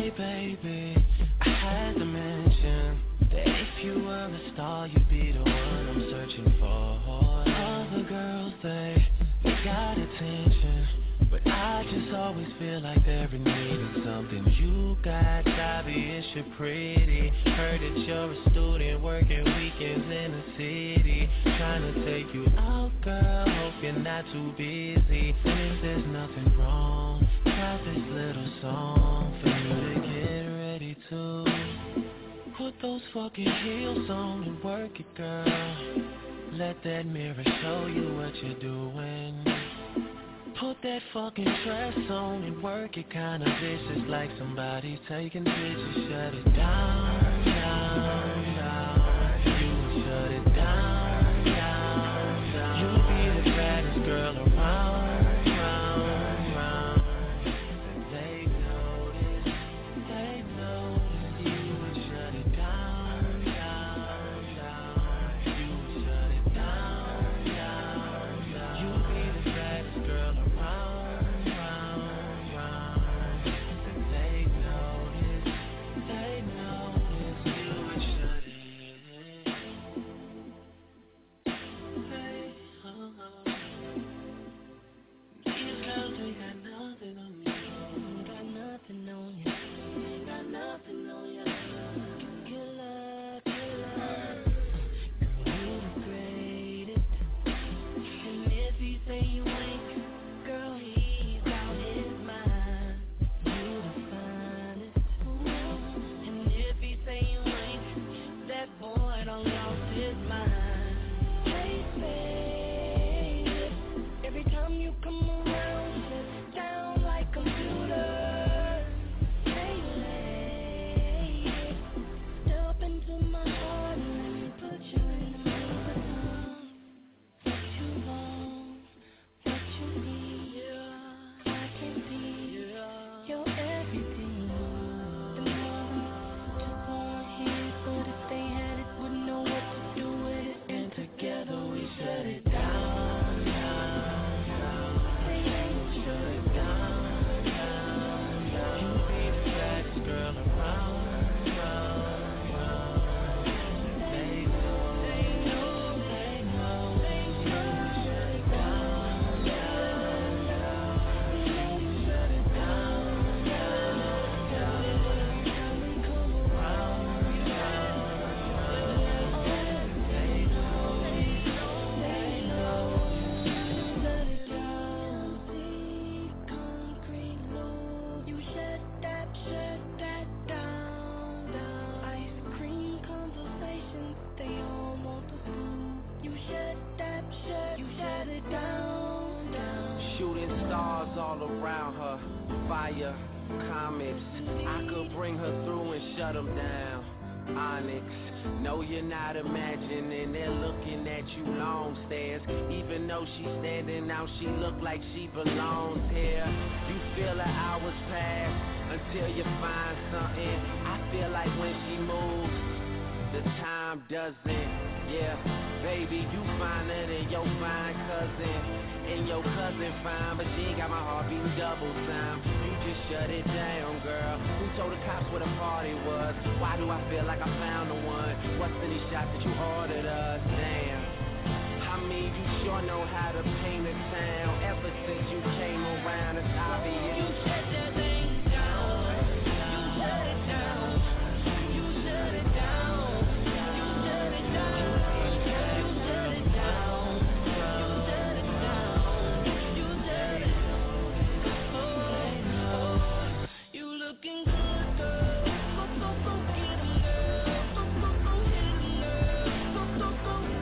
Hey baby, I had to mention that if you were a star, you'd be the one I'm searching for. Other girls, they got attention, but I just always feel like they're in need of something you got. Obvious you're pretty. Heard that you're a student working weekends in the city. Trying to take you out, girl. Hope you're not too busy. And if there's nothing wrong, got this little song for you to get ready to put those fucking heels on and work it, girl. Let that mirror show you what you're doing. Put that fucking dress on and work it kinda vicious, like somebody's taking pictures. Shut it down, down, down. You shut it down, down, down. You'll be the baddest girl around, round, round. And they notice you would shut it down, down, down. You would shut it down, down, down. You'll be the baddest girl around. Comets, I could bring her through and shut them down. Onyx, no you're not imagining, they're looking at you long stares. Even though she's standing out, she look like she belongs here. You feel her hours pass until you find something. I feel like when she moves, the time doesn't. Yeah, baby, you finer than your fine cousin. And your cousin fine, but she ain't got my heart beating double time. You just shut it down, girl. Who told the cops where the party was? Why do I feel like I found the one? What's in these shots that you ordered us? Damn. I mean, you sure know how to paint a town. Ever since you came around, it's obvious. You shut that thing down. You shut it down. You shut it down. You shut it down. Go get 'em, girl. Go hit 'em, girl. Go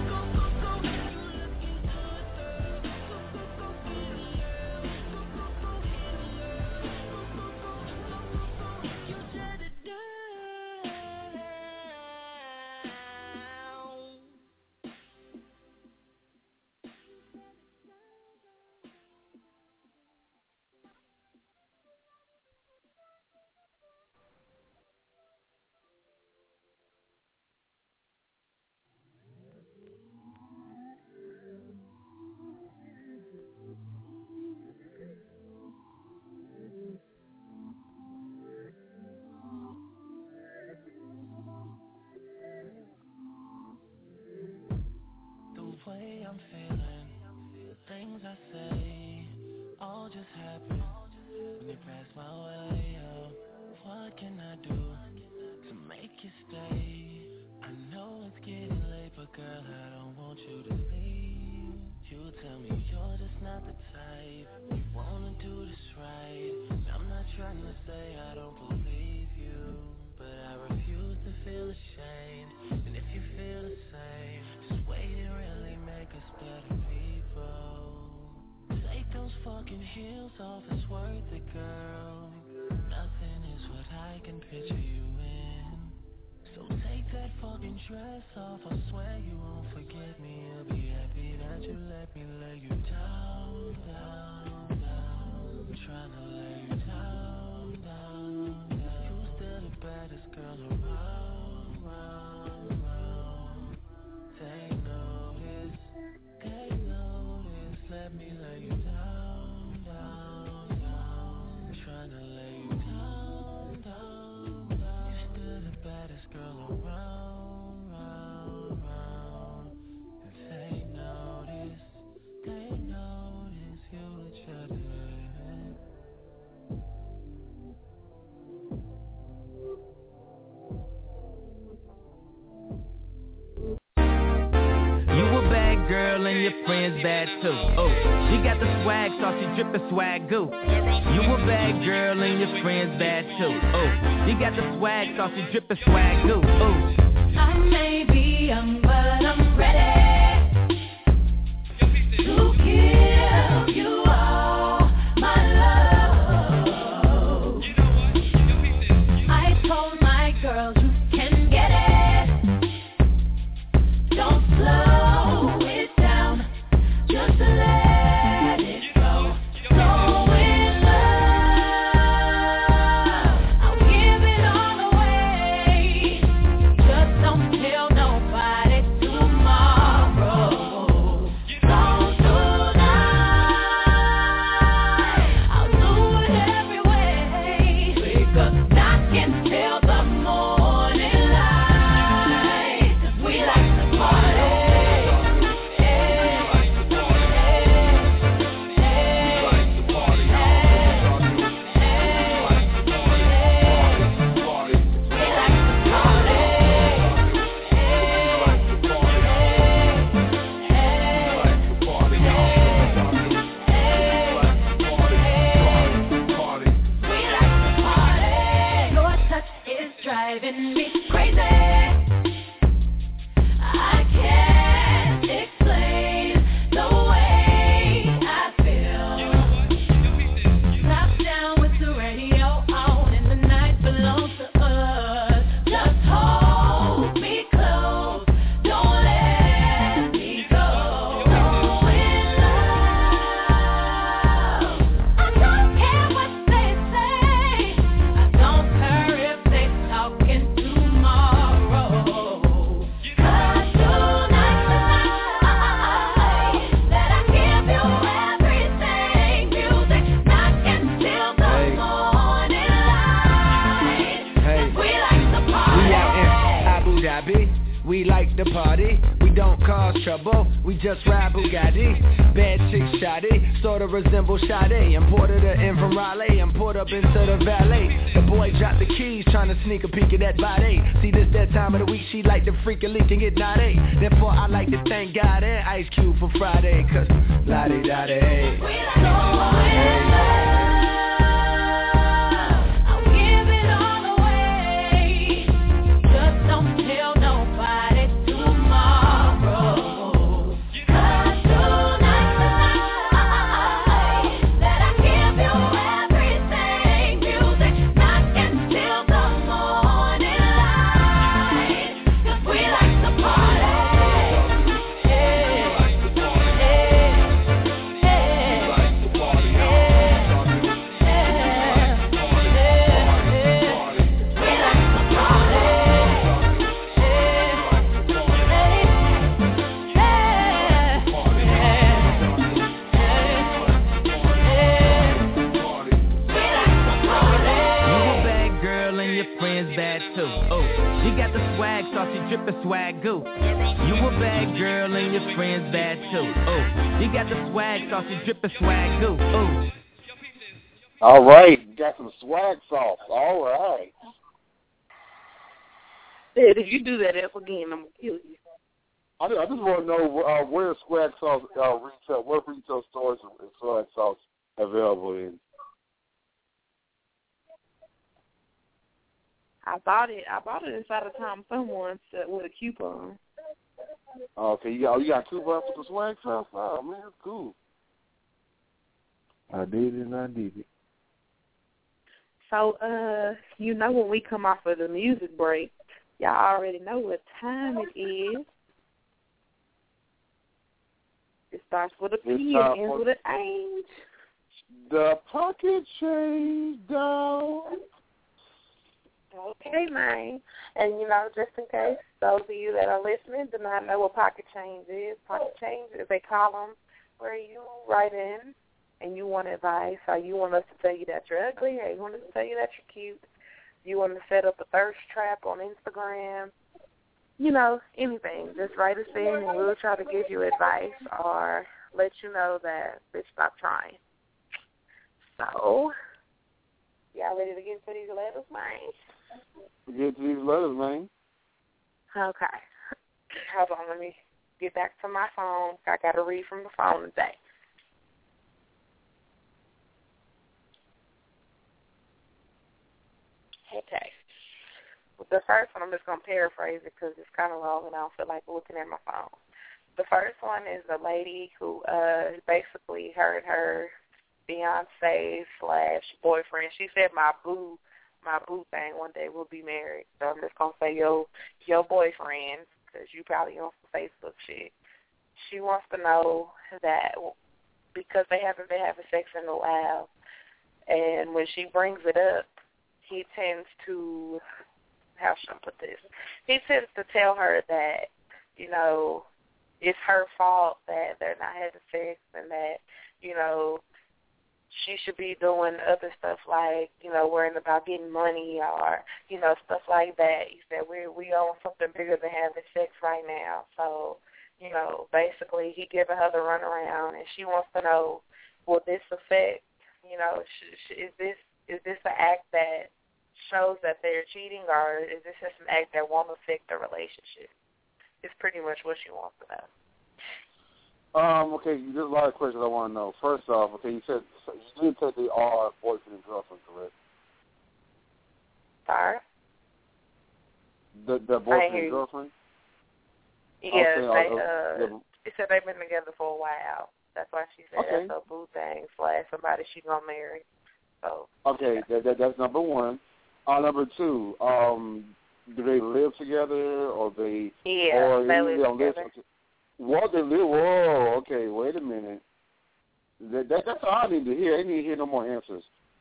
not the type. Wanna do this right. I'm not trying to say I don't believe you, but I refuse to feel ashamed. And if you feel the same, just wait and really make us better people. Take those fucking heels off, it's worth it, girl. Nothing is what I can picture you in. So take that fucking dress off, I swear you won't forget me. You'll be happy that you let me lay you down, down, down. I'm trying to lay you down, down, down. You're still the baddest girl around, round, round. Take notice, let me lay you down, down, down. I'm trying to lay you down, down, down. You're still the baddest girl around, round, round. And take notice, you what you're doing. You a bad girl and your friend's bad too. Oh, she got the swag, so she drippin' swag goo. You a bad girl and your friend's bad too. Oh, she got the swag, so she drippin' swag goo. Oh, I may be young, but I'm ready to give you all my love. I told my girls you can get it. Don't slow it down, just let it go. Go in love, I'll give it all away. Just don't tell nobody tomorrow. Don't tonight, I'll do it every way. Because I can tell the morning light. 'Cause we like to party. Your touch is driving me crazy. I can't explain the way I feel. Top down with the radio on, and the night belongs to us. Just hold me close, don't let me go. Go in love. I don't care what they say. I don't care if they talking tomorrow. 'Cause tonight, that I give you everything. Music knocking till the morning light. 'Cause we like to we party. out in Abu Dhabi. We like to party. We don't cause trouble. We just ride Bugatti. Bad chick shoddy, sorta resemble Sade. Imported her in from Raleigh and pulled up into the valet. The boy dropped the keys, trying to sneak a peek at that body. See, this that time of the week, she like to freak a leak and get naughty. Therefore, I like to thank God and Ice Cube for Friday. 'Cause la-di-da-di. We like to party. I'll give it all away. Just don't tell nobody tomorrow. 'Cause tonight, that I give you everything. Music knocking till the morning light. 'Cause we like to party. drippin' swag goo. You a bad girl and your friends bad too. Oh, you got the swag sauce, you drippin' swag goo. Ooh. All right, got some swag sauce. All right. If you do that ever again, I'm gonna kill you. I just want to know where Swag Sauce retail, what retail stores is Swag Sauce available in? I bought it inside of Tom Thumb once with a coupon. Okay, you got $2 for the Swag Sauce? Oh man, that's cool. I did it. So, when we come off of the music break, y'all already know what time it is. It starts with a P and ends with an H. The pocket change down. Okay, man. And, just in case those of you that are listening do not know what pocket change is, pocket change is a column where you write in and you want advice, or you want us to tell you that you're ugly, or you want us to tell you that you're cute, you want to set up a thirst trap on Instagram, anything. Just write us in and we'll try to give you advice or let you know that, bitch, stop trying. So, y'all ready to get into these letters, man? Get to these letters, man. Okay. Hold on, let me get back to my phone. I got to read from the phone today. Okay. With the first one, I'm just going to paraphrase it because it's kind of long and I don't feel like looking at my phone. The first one is a lady who basically heard her fiance/boyfriend. She said, my boo thing, one day we'll be married. So I'm just going to say your boyfriend, because you probably on some Facebook shit. She wants to know that because they haven't been having sex in a while, and when she brings it up, he tends to, how should I put this? He tends to tell her that, it's her fault that they're not having sex and that, she should be doing other stuff like, worrying about getting money or, stuff like that. He said, we own something bigger than having sex right now. So, basically he giving her the runaround, and she wants to know, will this affect, is this an act that shows that they're cheating, or is this just an act that won't affect the relationship? It's pretty much what she wants to know. Okay, there's a lot of questions I want to know. First off, okay, you did say they are boyfriend and girlfriend, correct? Sorry? The boyfriend and girlfriend? Yeah, okay, she said they've been together for a while. That's why she said okay. That's a boo thing / somebody she gonna marry. So okay, that's number one. Number two, do they live together or they? Yeah, or they live together. What they live? Whoa, okay, wait a minute. That's all I need to hear. I need to hear no more answers.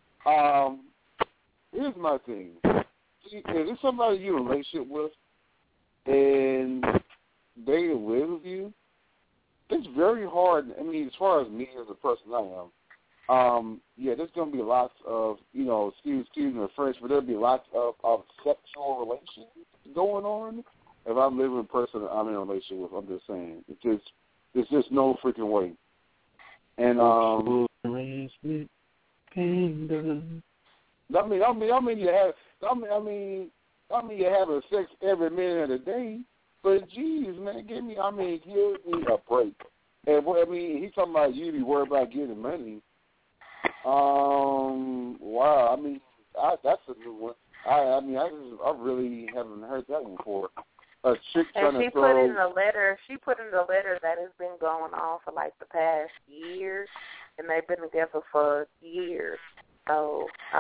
Here's my thing. Is this somebody you're in a relationship with and they live with you? It's very hard. I mean, as far as me as a person I am, there's going to be lots of, excuse me the French, but there'll be lots of sexual relations going on. If I'm living with a person I'm in a relationship with, I'm just saying, it's just no freaking way. And you're having sex every minute of the day, but geez, man, give me a break. And he's talking about you be worried about getting money. Wow, that's a new one. I really haven't heard that one before. A chick trying to throw. She put in the letter that has been going on for like the past years, and they've been together for years. So I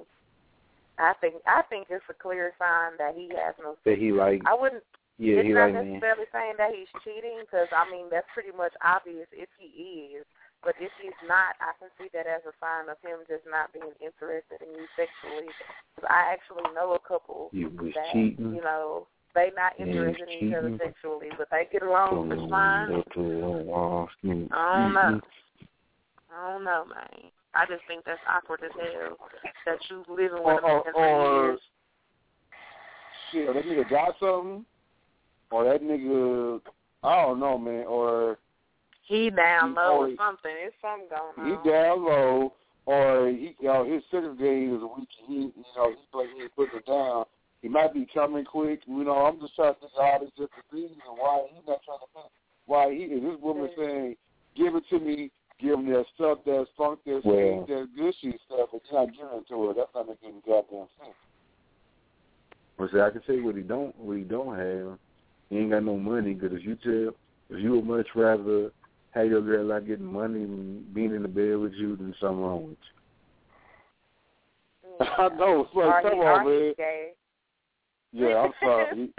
think it's a clear sign that he has no. That he like. I wouldn't. Yeah, it's not necessarily saying that he's cheating, because that's pretty much obvious if he is. But if he's not, I can see that as a sign of him just not being interested in you sexually. Because I actually know a couple that, cheating. they not interested in each other sexually, but they get along just fine. I don't know, man. I just think that's awkward as hell that you living with a man for years. Shit, that nigga got something, or that nigga, I don't know, man, or he down low or something. There's something going on. He down low, or his second game is weak. He putting it down, He might be coming quick. You know, I'm just trying to think of all these different things and why he's not trying to think. Why he is this woman saying, give it to me, give him that stuff, that funk, that sweet, that gushy stuff, but you're not giving it to her. That's not making goddamn sense. Well, see, I can say what he don't have. He ain't got no money, because if you would much rather have your girl not getting money and being in the bed with you, then something wrong with you. I know. It's like, come on, man. Gay? Yeah, I'm sorry.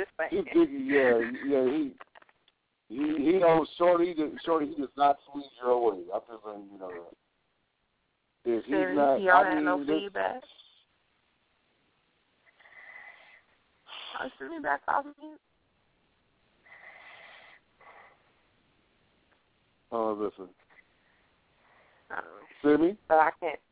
He knows Shorty. He does not squeeze your away. I'm just letting you know that. If he's not, y'all have no feedback. Send me back off mute. Oh, listen. Simi? But I can't.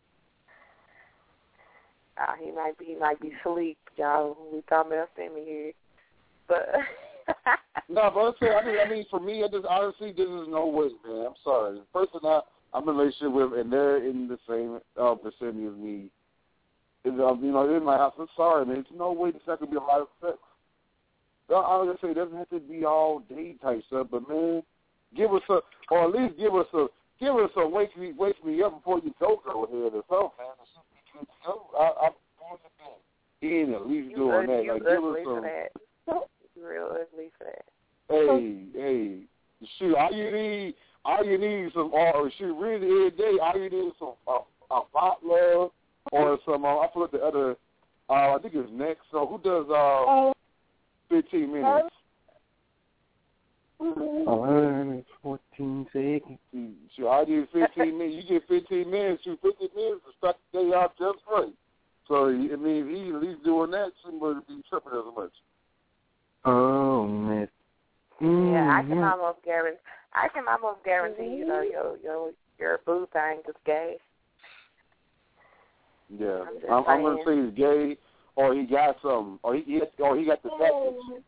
He might be asleep, y'all. We talking about Simi here, but. No, but I mean, for me, honestly, this is no way, man. I'm sorry. The person I'm in a relationship with, and they're in the same vicinity as me. In my house. I'm sorry, man. There's no way this not gonna be a lot of sex. I was gonna say it doesn't have to be all day type stuff, but man, give us a wake me up before you go ahead or something, man. I'm doing the thing. He ain't at least doing that. Like, give us some. Real ugly for that. Hey, shoot! All you need some, or shoot, really every day, all you need is some a hot love or some. I forgot the other. I think it's next. So who does 15 minutes? 14 seconds. Sure, I need 15 minutes. You get 15 minutes. Shoot, 15 minutes to start the day out just right. So I mean, if he's at least doing that, somebody be tripping as much. Oh, man. Yeah, I can almost guarantee your boo thing is gay. Yeah, I'm gonna say he's gay, or he got some, or he got the package.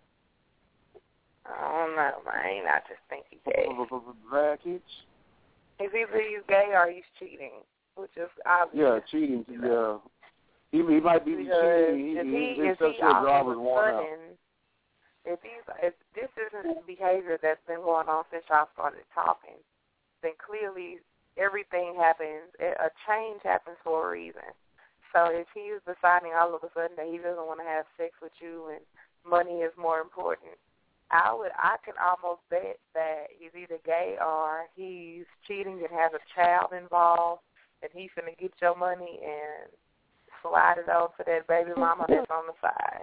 I don't know, man. I just think he's gay. Package. It's either he's gay or he's cheating, which is obvious. Yeah, cheating. Yeah, he might be cheating. His sexual drive is worn out. If this isn't behavior that's been going on since y'all started talking, then clearly everything happens. A change happens for a reason. So if he is deciding all of a sudden that he doesn't want to have sex with you and money is more important, I can almost bet that he's either gay or he's cheating and has a child involved, and he's going to get your money and slide it over to that baby mama that's on the side.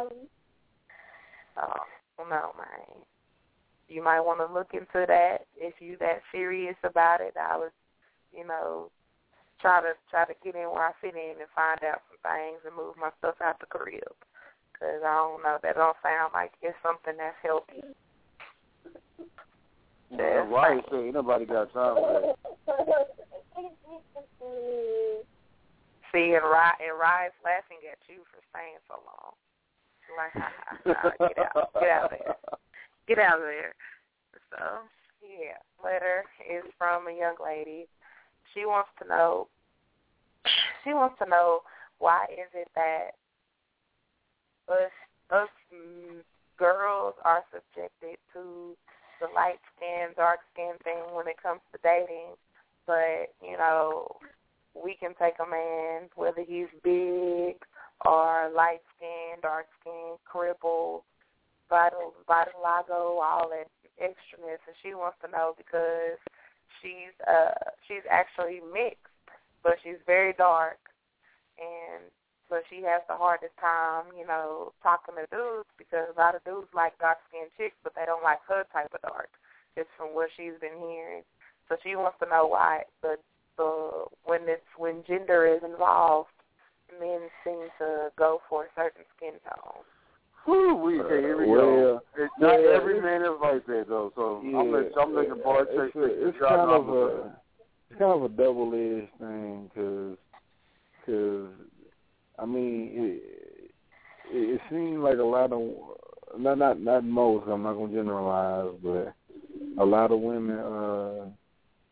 Oh, no, man. You might want to look into that. If you that serious about it, I would, try to get in where I fit in and find out some things and move my stuff out the crib. Because I don't know, that don't sound like it's something that's healthy. Yeah, right. So ain't nobody got time for that. See, and Ryan's laughing at you for staying so long. Like, get out of there. So, yeah, letter is from a young lady. She wants to know why is it that us girls are subjected to the light skin, dark skin thing when it comes to dating, but we can take a man, whether he's big or light-skinned, dark-skinned, crippled, vitiligo, all that extraness. And she wants to know because she's actually mixed, but she's very dark, but she has the hardest time, talking to dudes because a lot of dudes like dark-skinned chicks, but they don't like her type of dark. It's from what she's been hearing. So she wants to know why when gender is involved, men seem to go for a certain skin tone. Here we go. Not every man is like that, though. So yeah, I'm making part check. It's kind of a double-edged thing, because I mean, it seems like a lot of not most. I'm not going to generalize, but a lot of women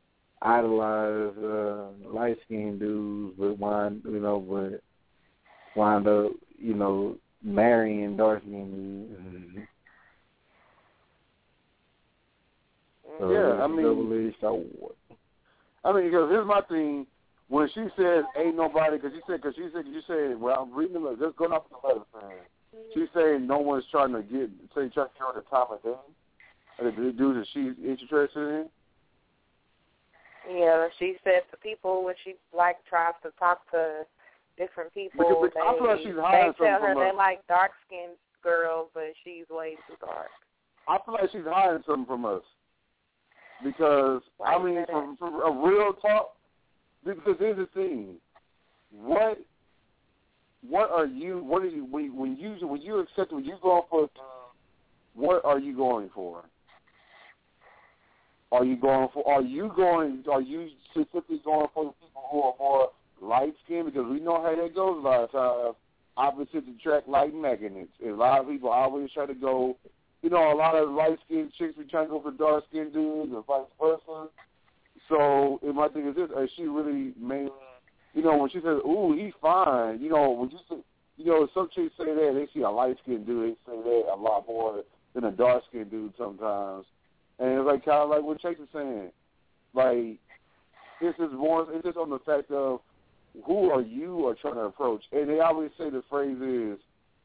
idolize light-skinned dudes, but wind up, marrying dark-skinned. So yeah, I mean, double-edged sword. I mean, because here's my thing. When she says ain't nobody, because you said, well, I'm reading the just going off the letter, man. She's saying no one's trying to get her the time of day. The dudes that she's interested in. Yeah, she said to people when she tries to talk to different people, because I feel like she's hiding they tell her from they us. like dark-skinned girls, but she's way too dark. I feel like she's hiding something from us. Because, I mean, from a real talk, because here's the thing. When you accept, when you go for a job, what are you going for? Are you specifically going for the people who are more light-skinned? Because we know how that goes a lot of times. Opposites attract like magnets. And a lot of people always try to go, a lot of light-skinned chicks be trying to go for dark-skinned dudes and vice versa. So, my thing is this, is she really mainly, when she says, ooh, he's fine, when you say, some chicks say that, they see a light-skinned dude, they say that a lot more than a dark-skinned dude sometimes. And it's kind of like what Chase is saying. It's just on the fact of who are you trying to approach. And they always say the phrase is,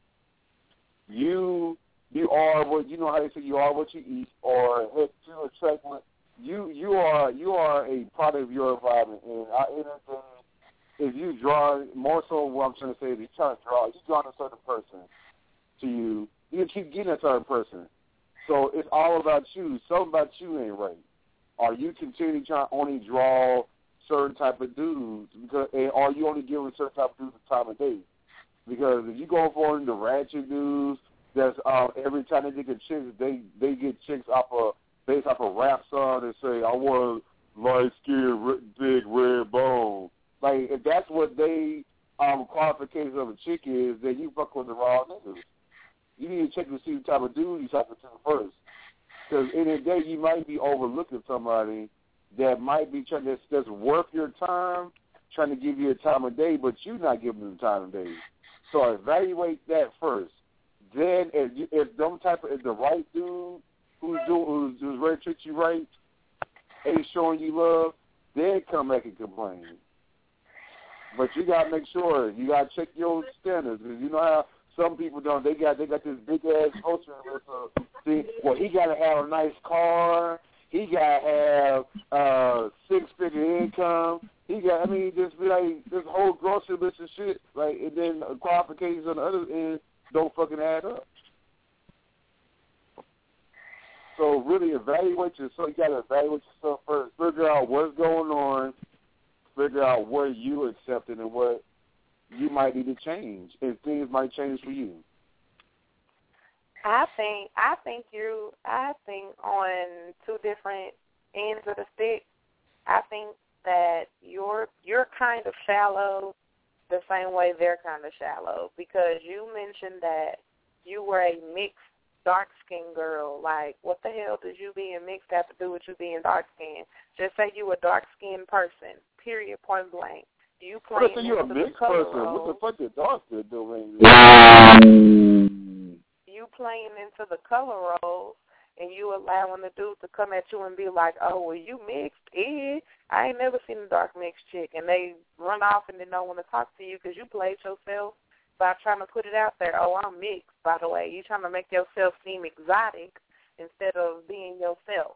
you are what, how they say you are what you eat, or you attract what, you are a product of your environment. And if you draw, more so what I'm trying to say is you're drawing a certain person to you, you keep getting a certain person. So it's all about you. Something about you ain't right. Are you continuing trying to only draw certain type of dudes? And are you only giving certain type of dudes the time of day? Because if you go for the ratchet dudes, that's every time they get chicks, they get chicks based off a rap song and say, I want light-skinned, big red bone. If that's what they qualifications of a chick is, then you fuck with the wrong niggas. You need to check to see the type of dude you're talking to first. Because in the day, you might be overlooking somebody that might be that's worth your time, trying to give you a time of day, but you're not giving them time of day. So evaluate that first. Then, if the right dude who's ready to treat you right ain't showing you love, then come back and complain. But you gotta make sure you gotta check your standards, because you know how some people don't. They got this big ass culture. He gotta have a nice car. He gotta have 6-figure income. Just be like this whole grocery list of shit. And then qualifications on the other end don't fucking add up. So really evaluate yourself. You gotta evaluate yourself first. Figure out what's going on. Figure out what you accepting and what you might need to change, and things might change for you. I think on two different ends of the stick. I think that you're kind of shallow the same way they're kind of shallow, because you mentioned that you were a mixed dark-skinned girl. What the hell does you being mixed have to do with you being dark-skinned? Just say you a dark-skinned person, period, point blank. You playing into you're a the mixed color person. role. What the fuck is dark-skinned doing? You playing into the color role, and you allowing the dude to come at you and be like, oh, well, you mixed? I ain't never seen a dark mixed chick. And they run off and they don't want to talk to you because you played yourself by trying to put it out there. Oh, I'm mixed, by the way. You trying to make yourself seem exotic instead of being yourself.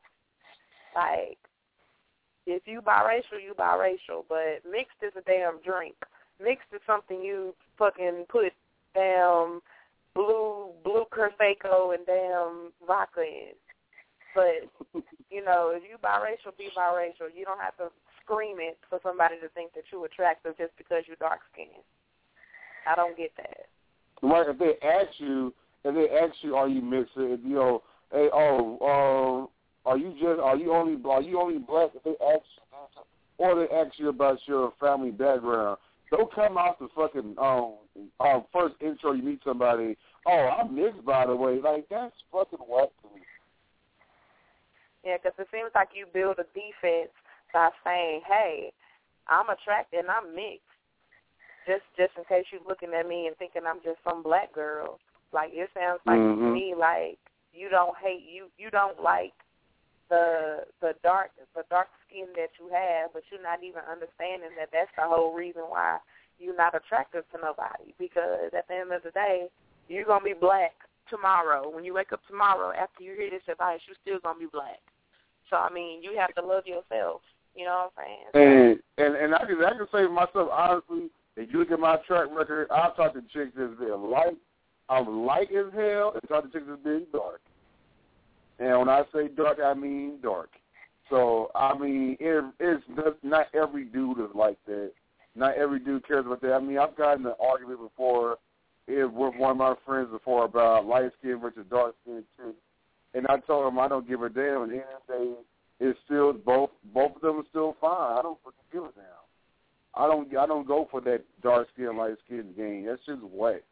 If you biracial, you biracial, but mixed is a damn drink. Mixed is something you fucking put damn blue Prosecco and damn vodka in. But, if you biracial, be biracial. You don't have to scream it for somebody to think that you're attractive just because you're dark-skinned. I don't get that. Right, if they ask you, are you mixed? Hey, are you only black? If they ask you, or they ask you about your family background, don't come out the fucking first intro you meet somebody. Oh, I'm mixed, by the way. That's fucking whack to me. Yeah, because it seems like you build a defense by saying, hey, I'm attracted and I'm mixed. just in case you're looking at me and thinking I'm just some black girl. Like, it sounds like to me like you don't hate, you don't like the dark skin that you have, but you're not even understanding that that's the whole reason why you're not attractive to nobody. Because at the end of the day, you're going to be black tomorrow. When you wake up tomorrow, after you hear this advice, you're still going to be black. So, I mean, you have to love yourself. You know what I'm saying? And I can say to myself, honestly, if you look at my track record, I've talked to chicks that's been light. I'm light as hell, and talked to chicks that's been dark. And when I say dark, I mean dark. So, I mean, it's not every dude is like that. Not every dude cares about that. I mean, I've gotten an argument before with one of my friends before about light skin versus dark skin chicks. And I told him I don't give a damn. And then it's still both of them are still fine. I don't fucking give a damn. I don't go for that dark skin, light skin game. That's just whack.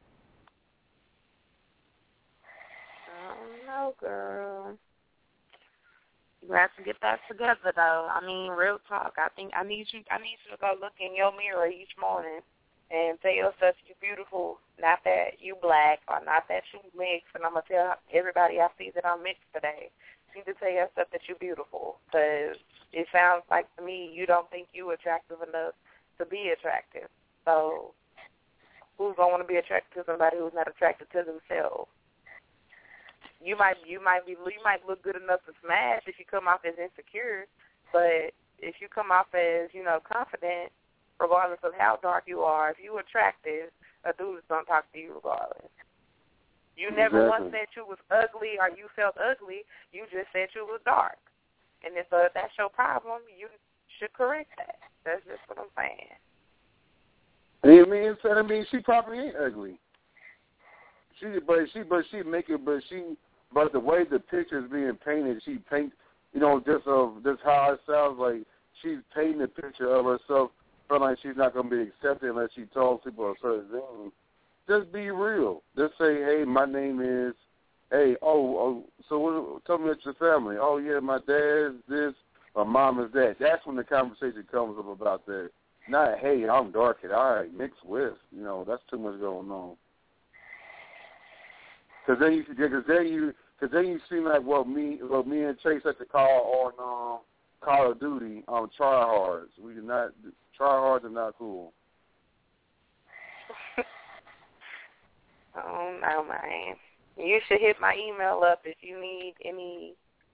I don't know, girl. You have to get that together, though. I mean, real talk. I need you to go look in your mirror each morning and tell yourself you're beautiful, not that you black or not that you mixed. And I'm going to tell everybody I see that I'm mixed today. You need to tell yourself that you're beautiful, because it sounds like to me you don't think you're attractive enough to be attractive. So who's going to want to be attracted to somebody who's not attracted to themselves? You might look good enough to smash if you come off as insecure, but if you come off as, confident, regardless of how dark you are, if you're attractive, a dude is going to talk to you regardless. You never once said you was ugly or you felt ugly. You just said you was dark. And if that's your problem, you should correct that. That's just what I'm saying. I mean, she probably ain't ugly. But the way the picture is being painted, she paints, just how it sounds like she's painting a picture of herself, feeling like she's not going to be accepted unless she tells people a certain thing. Just be real. Just say, hey, my name is, so tell me about your family. Oh, yeah, my dad's this, my mom is that. That's when the conversation comes up about that. Not, hey, I'm dark and all right, mixed with. That's too much going on. Because then you seem like what me and Chase had to call on Call of Duty tryhards. Tryhards are not cool. Oh no, man! You should hit my email up if you need any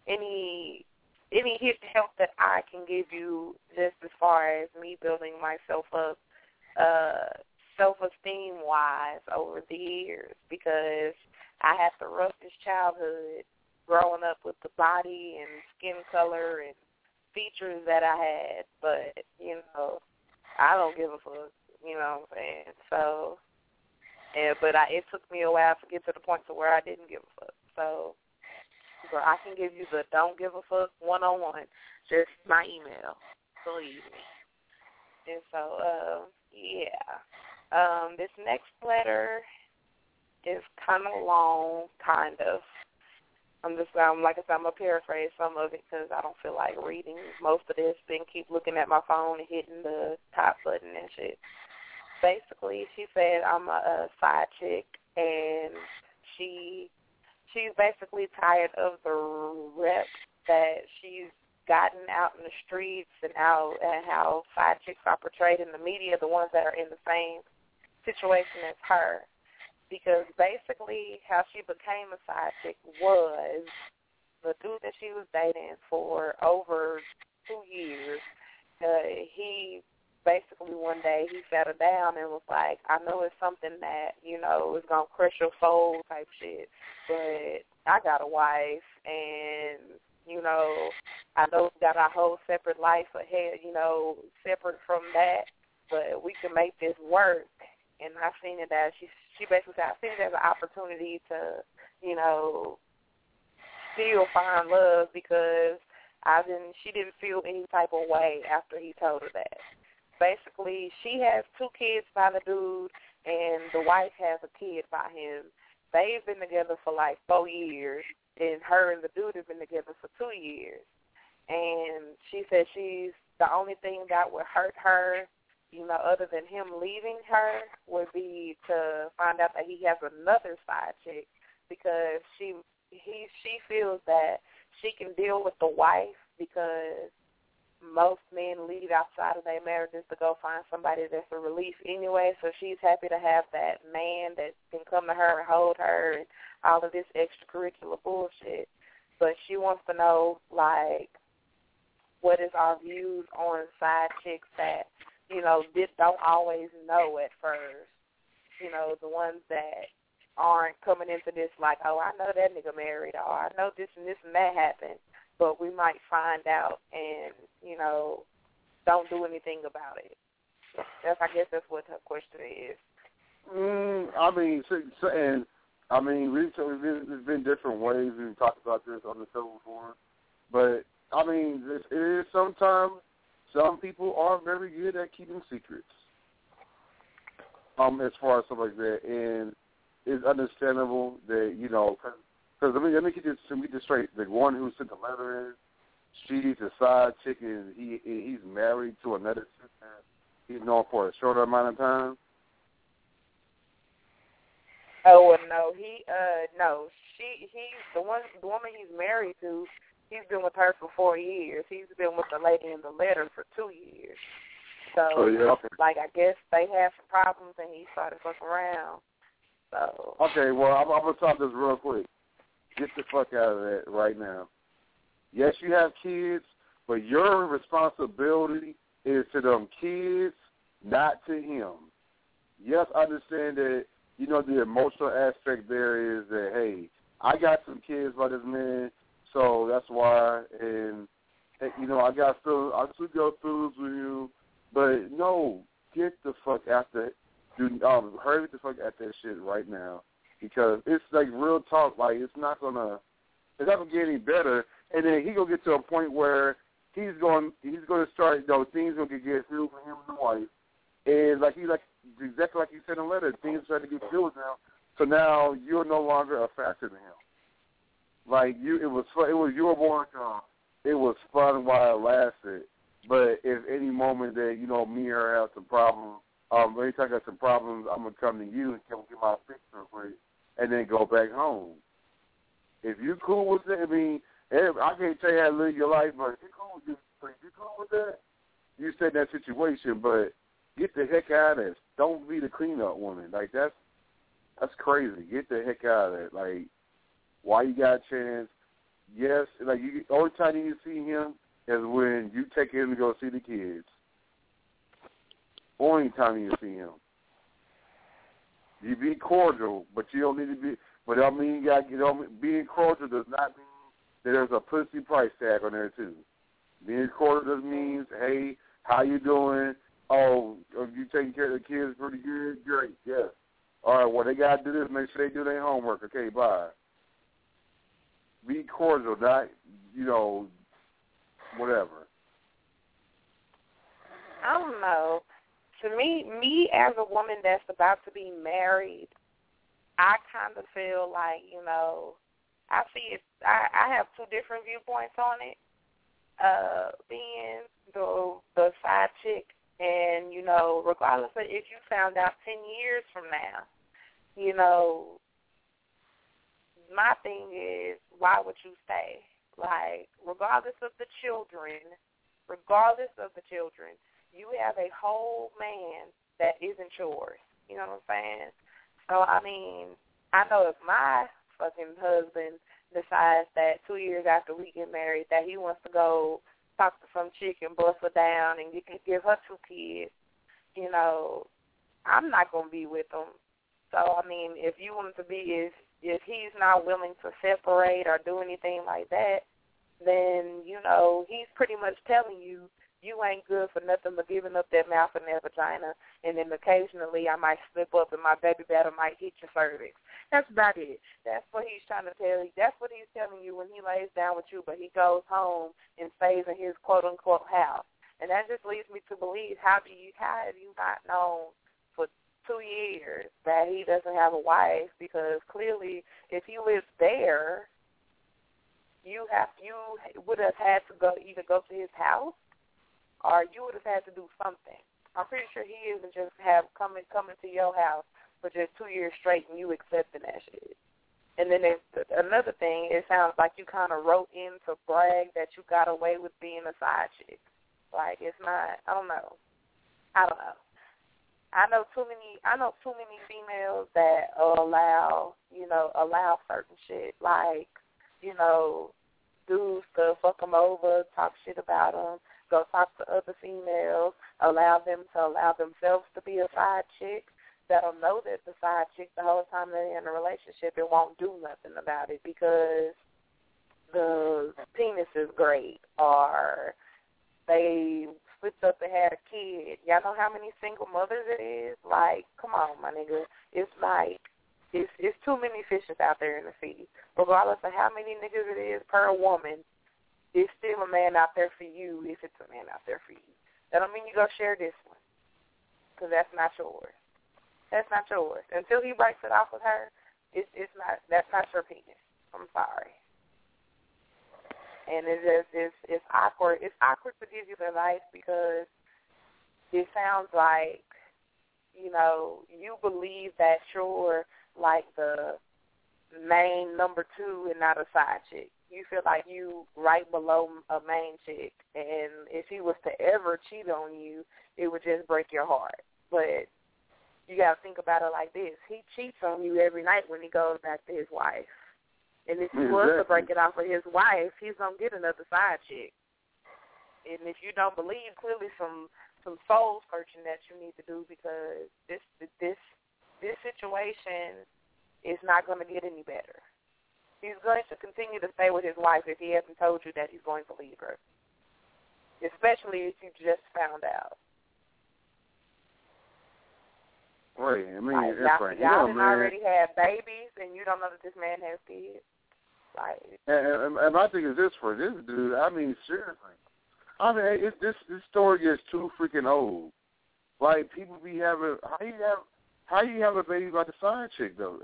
help that I can give you, just as far as me building myself up, self-esteem wise over the years, because I had the roughest childhood growing up with the body and skin color and features that I had. But, I don't give a fuck, you know what I'm saying? So, it took me a while to get to the point to where I didn't give a fuck. So, I can give you the don't give a fuck one-on-one, just my email, believe me. And so, this next letter is kind of long, kind of. Like I said, I'm going to paraphrase some of it because I don't feel like reading most of this, then keep looking at my phone and hitting the top button and shit. Basically, she said I'm a side chick, and she's basically tired of the rep that she's gotten out in the streets and how side chicks are portrayed in the media, the ones that are in the same situation as her. Because basically how she became a side chick was the dude that she was dating for over 2 years. He basically one day he sat her down and was like, I know it's something that, is going to crush your soul type shit, but I got a wife and, I know we got our whole separate life ahead, separate from that, but we can make this work. And I've seen it as she basically said, I've seen it as an opportunity to, still find love, because she didn't feel any type of way after he told her that. Basically, she has 2 kids by the dude, and the wife has a kid by him. They've been together for like 4 years, and her and the dude have been together for 2 years. And she said the only thing that would hurt her, other than him leaving her, would be to find out that he has another side chick, because she feels that she can deal with the wife, because most men leave outside of their marriages to go find somebody that's a relief anyway, so she's happy to have that man that can come to her and hold her and all of this extracurricular bullshit. But she wants to know, like, what is our views on side chicks that, don't always know at first. The ones that aren't coming into this like, oh, I know that nigga married, or I know this and that happened, but we might find out and, don't do anything about it. I guess that's what her question is. There's been different ways we've talked about this on the show before, but it is sometimes some people are very good at keeping secrets. As far as stuff like that, and it's understandable that because let me get this straight. The one who sent the letter in, she's a side chick, and he's married to another chick that he's known for a shorter amount of time. Oh, well, no, he's the woman he's married to. He's been with her for 4 years. He's been with the lady in the letter for 2 years. So, I guess they had some problems, and he started fucking around. So. Okay, well, I'm going to stop this real quick. Get the fuck out of that right now. Yes, you have kids, but your responsibility is to them kids, not to him. Yes, I understand that, the emotional aspect there is that, hey, I got some kids by this man, so that's why, and, I still go through with you, but no, get the fuck out that, hurry the fuck at that shit right now, because it's like real talk, like it's not gonna get any better, and then he gonna get to a point where he's gonna start, things gonna get through for him and the wife, and exactly like you said in the letter, things start to get filled now, so now you're no longer a factor to him. Like it was fun, it was your boy, it was fun while it lasted, but if any moment that me and her have some problems. Anytime I got some problems, I'm going to come to you and come get my fix real quick and then go back home. If you're cool with it, I can't tell you how to live your life, but if you're cool with that, you stay in that situation, but get the heck out of it. Don't be the cleanup woman. Like, that's crazy. Get the heck out of it. Like, while you got a chance, yes, only time you see him is when you take him to go see the kids. Only time you see him. You be cordial, but you don't need to be. But being cordial does not mean that there's a pussy price tag on there too. Being cordial just means, hey, how you doing? Oh, are you taking care of the kids pretty good? Great, yes. All right, well, they got to do this. Make sure they do their homework. Okay, bye. Be cordial, not whatever. I don't know. To me as a woman that's about to be married, I kind of feel like, I see it. I have two different viewpoints on it. Being the side chick, and regardless of if you found out 10 years from now, my thing is, why would you stay? Like, regardless of the children, you have a whole man that isn't yours. You know what I'm saying? So, I know if my fucking husband decides that 2 years after we get married that he wants to go talk to some chick and bust her down and give her 2 kids, I'm not going to be with him. So, if you want to be, if he's not willing to separate or do anything like that, then, he's pretty much telling you, you ain't good for nothing but giving up that mouth and that vagina, and then occasionally I might slip up and my baby batter might hit your cervix. That's about it. That's what he's trying to tell you. That's what he's telling you when he lays down with you, but he goes home and stays in his quote-unquote house. And that just leads me to believe, how have you not known for 2 years that he doesn't have a wife? Because clearly if he lives there, you would have had to either go to his house, or you would have had to do something. I'm pretty sure he isn't just coming to your house for just 2 years straight and you accepting that shit. And then there's another thing, it sounds like you kind of wrote in to brag that you got away with being a side chick. Like, it's not, I don't know. I know too many females that allow certain shit, like, dudes to fuck them over, talk shit about them, go talk to other females, allow them to allow themselves to be a side chick, that'll know that the side chick the whole time they're in a relationship and won't do nothing about it because the penis is great or they split up and had a kid. Y'all know how many single mothers it is? Like, come on, my nigga. It's like, it's too many fishes out there in the sea. Regardless of how many niggas it is per woman, it's still a man out there for you if it's a man out there for you. That don't mean you go share this one because that's not yours. That's not yours. Until he breaks it off with her, that's not your penis. I'm sorry. And it's awkward. It's awkward to give you advice because it sounds like, you believe that you're like the main number two and not a side chick. You feel like you right below a main chick, and if he was to ever cheat on you, it would just break your heart. But you got to think about it like this. He cheats on you every night when he goes back to his wife. And if he was to break it off with his wife, he's going to get another side chick. And if you don't believe, clearly some soul searching that you need to do because this situation is not going to get any better. He's going to continue to stay with his wife if he hasn't told you that he's going to leave her, especially if you just found out. Right, I mean, like, that's right. Y'all already have babies, and you don't know that this man has kids. Like, and my thing is this for this dude. I mean, seriously. I mean, this story gets too freaking old. Like, people be having how you have a baby by the side chick though?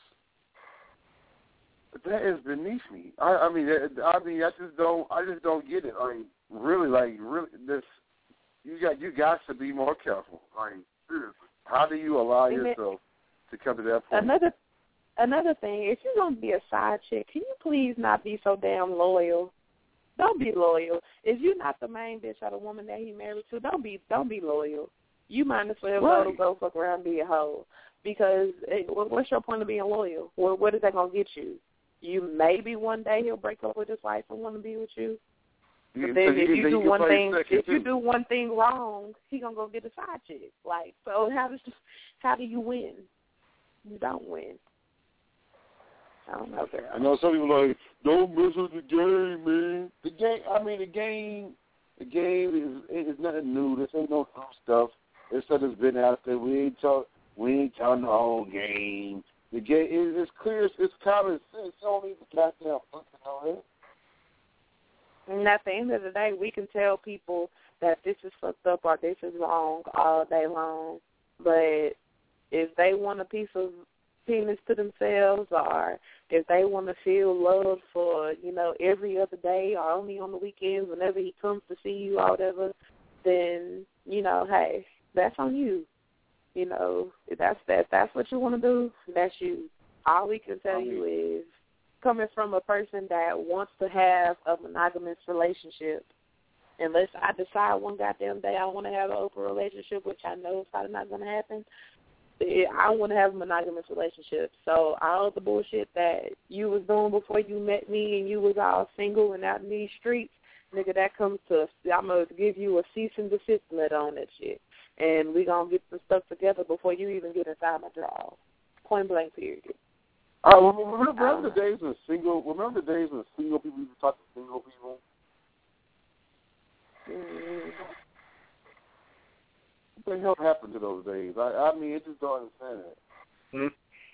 That is beneath me. I just don't get it. Really, this you got to be more careful. Like, seriously. How do you allow yourself to come to that point? Another thing, if you're going to be a side chick, can you please not be so damn loyal? Don't be loyal. If you're not the main bitch or the woman that he married to, don't be loyal. You might as well go fuck around and be a hoe. Because what's your point of being loyal? What is that going to get you? You maybe one day he'll break up with his wife and want to be with you. But then if you do one thing wrong, he gonna go get a side chick. Like, so how do you win? You don't win. I don't know, girl. I know some people like, don't mess with the game, man. The game is nothing new. This ain't no new stuff. This stuff has been out there. We ain't talking the whole game. The game is clear. It's common sense. Don't need to goddamn fucking know it. And at the end of the day, we can tell people that this is fucked up or this is wrong all day long. But if they want a piece of penis to themselves or if they want to feel loved for, every other day or only on the weekends whenever he comes to see you or whatever, then, hey, that's on you. If that's what you want to do, that's you. All we can tell you is, coming from a person that wants to have a monogamous relationship, unless I decide one goddamn day I want to have an open relationship, which I know is probably not going to happen, I want to have a monogamous relationship. So all the bullshit that you was doing before you met me and you was all single and out in these streets, nigga, that comes to, I'm going to give you a cease and desist letter on that shit. And we going to get some stuff together before you even get inside my drawers. Point blank period. Remember the days when single people used to talk to single people? Mm-hmm. What the hell happened to those days? I mean, it just don't understand that.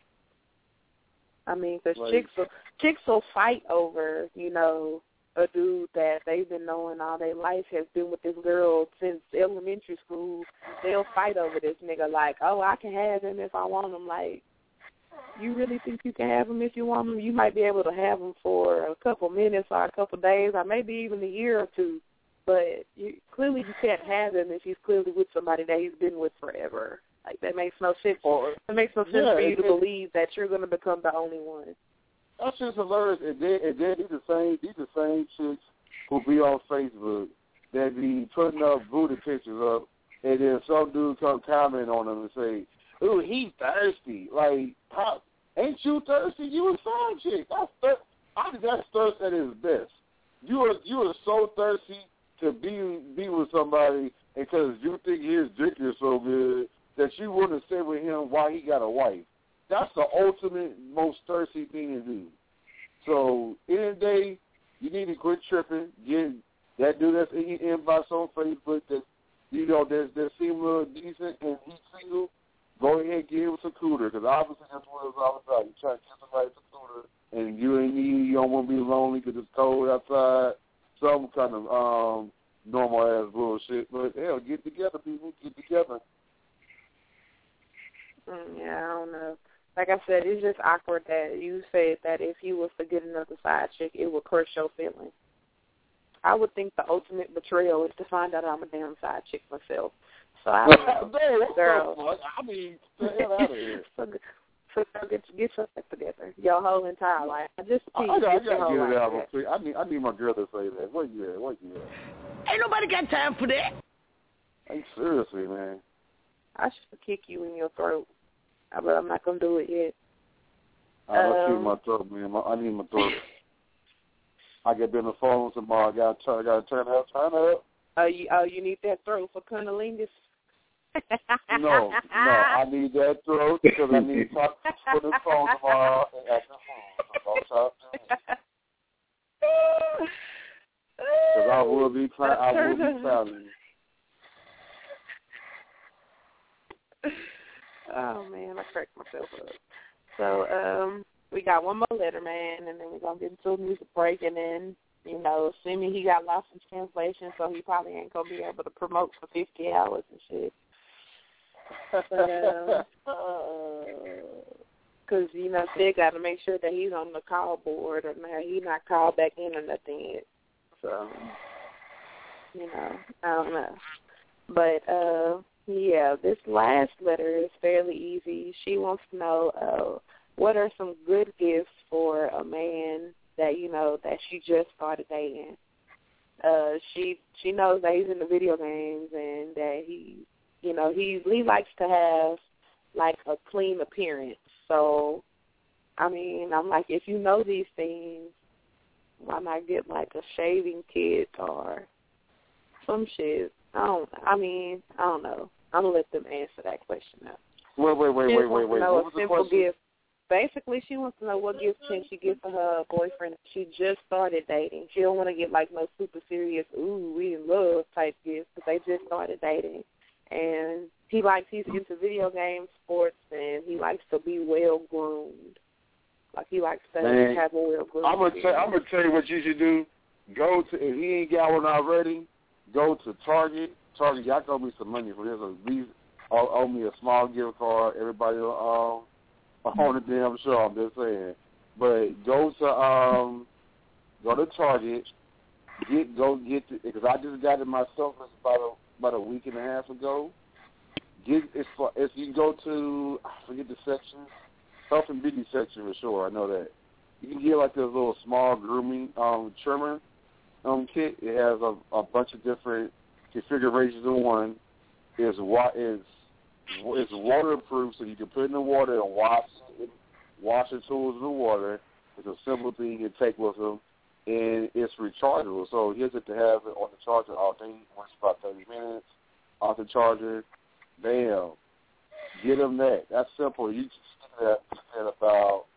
I mean, because chicks will fight over, a dude that they've been knowing all their life has been with this girl since elementary school. They'll fight over this nigga like, oh, I can have him if I want him. Like, you really think you can have him if you want him? You might be able to have him for a couple minutes or a couple days or maybe even a year or two. But clearly you can't have him if he's clearly with somebody that he's been with forever. Like, that makes no sense. It makes no sense for you to believe that you're going to become the only one. That's just hilarious. And then these the same chicks who be on Facebook that be putting up booty pictures up, and then some dude come comment on them and say, "Ooh, he thirsty." Like, how, ain't you thirsty? You a side chick. I think that's thirst at its best. You are so thirsty to be with somebody because you think his dick is so good that you want to stay with him while he got a wife. That's the ultimate, most thirsty thing to do. So, in the day, you need to quit tripping. Get that dude that's in your inbox on Facebook that, you know, that seem a little decent and he's single, go ahead and give him some cooter, because obviously that's what it's all about. You try to get somebody some cooter, and you don't want to be lonely because it's cold outside, some kind of normal-ass bullshit. But, hell, get together, people. Get together. Yeah, I don't know. Like I said, it's just awkward that you said that if you was to get another side chick, it would crush your feelings. I would think the ultimate betrayal is to find out I'm a damn side chick myself. So I don't know, girl. I mean, get the hell out of here. So get yourself together. Your whole entire life. I gotta get it out. I need my girl to say that. What you at? Ain't nobody got time for that. Hey, seriously, man. I should kick you in your throat, but I'm not gonna do it yet. I don't shoot my throat, man. I need my throat. I get on the phone tomorrow. I gotta turn up. You need that throat for cunnilingus? No, I need that throat because I need to talk for the phone tomorrow and act the phone. Don't try to do it. Because I will be clowning. Oh, man, I cracked myself up. So, we got one more letter, man, and then we're going to get into a music break, and then, you know, assuming he got lost in translation, so he probably ain't going to be able to promote for 50 hours and shit. But, because, you know, they got to make sure that he's on the call board or he's not called back in or nothing yet. So, you know, I don't know. But, yeah, this last letter is fairly easy. She wants to know what are some good gifts for a man that, you know, that she just started dating. She knows that he's in the video games and that he likes to have, like, a clean appearance. So, I mean, I'm like, if you know these things, why not get, like, a shaving kit or some shit? I don't know. I'm going to let them answer that question now. Wait. What was the question? Gift. Basically, she wants to know what gift can she give for her boyfriend. She just started dating. She don't want to get, like, no super serious, ooh, we in love type gift, because they just started dating. And he's into video games, sports, and he likes to be well-groomed. Like, he likes to have a well-groomed. I'm gonna tell you what you should do. If he ain't got one already, go to Target. Target, y'all owe me some money for this. At least owe me a small gift card. Everybody on the damn show, I'm just saying. But go to Target. Because I just got it myself about a week and a half ago. If you go to, I forget the section, health and beauty section for sure, I know that. You can get like this little small grooming trimmer kit. It has a bunch of different configurations in one. It's waterproof, so you can put it in the water and wash your tools in the water. It's a simple thing you can take with them. And it's rechargeable, so he'll get to have it on the charger all day. Once about 30 minutes off the charger. Bam. Get him that. That's simple. You just stick that at about